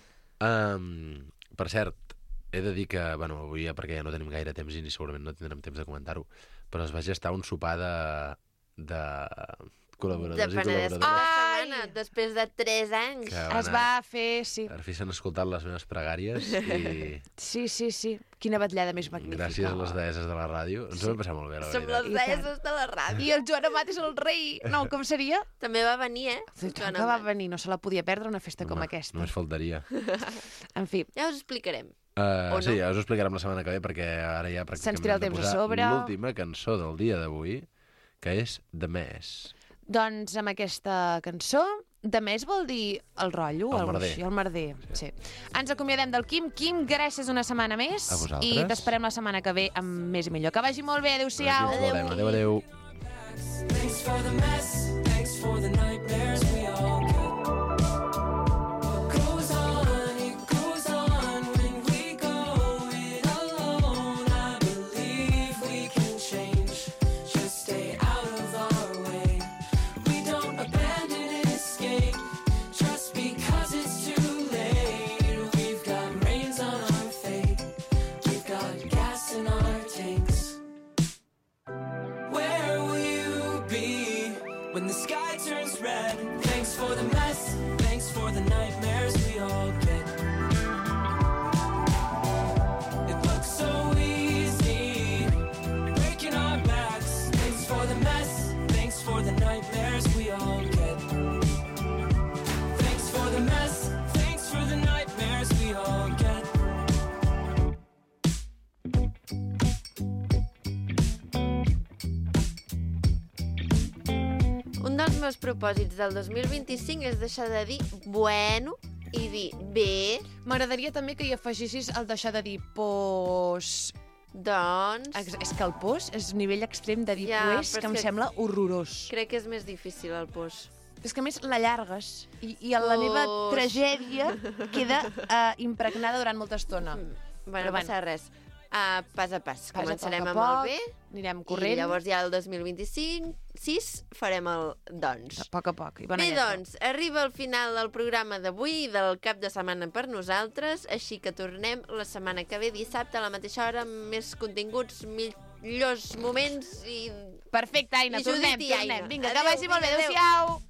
Um, per cert, he de dir que, bueno, avui ja perquè ja no tenim gaire temps i ni segurament no tindrem temps de comentar-ho, però es va gestar un sopar de, de col·laboradors De i Penedès col·laboradores. cada Ai! setmana, després de tres anys. Que Es va fer, sí. Per fi s'han escoltat les meves pregàries i Sí, sí, sí. Quina batllada més magnífica. gràcies a les deeses de la ràdio ens ho vam passar molt bé, la Som veritat. les deeses de la ràdio. I el Joan Amat és el rei. No, com seria? També va venir, eh? Sí, Joan que va Amat. venir, no se la podia perdre una festa com Home, aquesta. Només faltaria. En fi, Ja us explicarem. Uh, O no? sí, ja us ho explicarem la setmana que ve perquè ara ja pràcticament Se'ns tira el hem de temps a posar sobre. l'última cançó del dia d'avui, que és The Mess. doncs amb aquesta cançó, de més vol dir el rotllo, El o alguna merder. així, el merder. Sí. Ens acomiadem del Quim. Quim, gràcies una setmana més. A vosaltres. I t'esperem la setmana que ve amb més i millor. Que vagi molt bé, adéu-siau. Adéu, adéu, adéu. Thanks for the mess, thanks for the nightmares we all get. What goes on, it goes on when we go it alone. I believe we can change, just stay out of our way. We don't abandon and escape, just because it's too late. We've got reins on our fate, we've got gas in our tanks. Where will you be when the sky turns red? Thanks for the mess, thanks for the nightmares we all get. It looks so easy, breaking our backs. Thanks for the mess, thanks for the nightmares we all get. Thanks for the mess, thanks for the nightmares we all get. Un dels meus propòsits del dos mil vint-i-cinc és deixar de dir bueno i dir bé, M'agradaria també que hi afegissis el deixar de dir pos... doncs... Ex- És que el pos és un nivell extrem de dir Ja, pues, però que és em que- sembla horrorós. Crec que és més difícil el pos. És que a més l'allargues i, i la meva Pos. tragèdia queda uh, impregnada durant molta estona. Bueno, Però no passa res. Uh, pas a pas. Pas a Començarem poc a amb el poc, bé Anirem i corrent, llavors ja el dos mil vint-i-cinc, sis, farem el doncs. a poc a poc. I bona Bé, lletra. doncs, arriba el final del programa d'avui i del cap de setmana per nosaltres, així que tornem la setmana que ve, dissabte, a la mateixa hora, amb més continguts, millors moments i... Perfecte, Aina, I Judit tornem, i tornem. Aina. Vinga, que Adéu, vagi molt bé. vinga, adéu. Adéu-siau.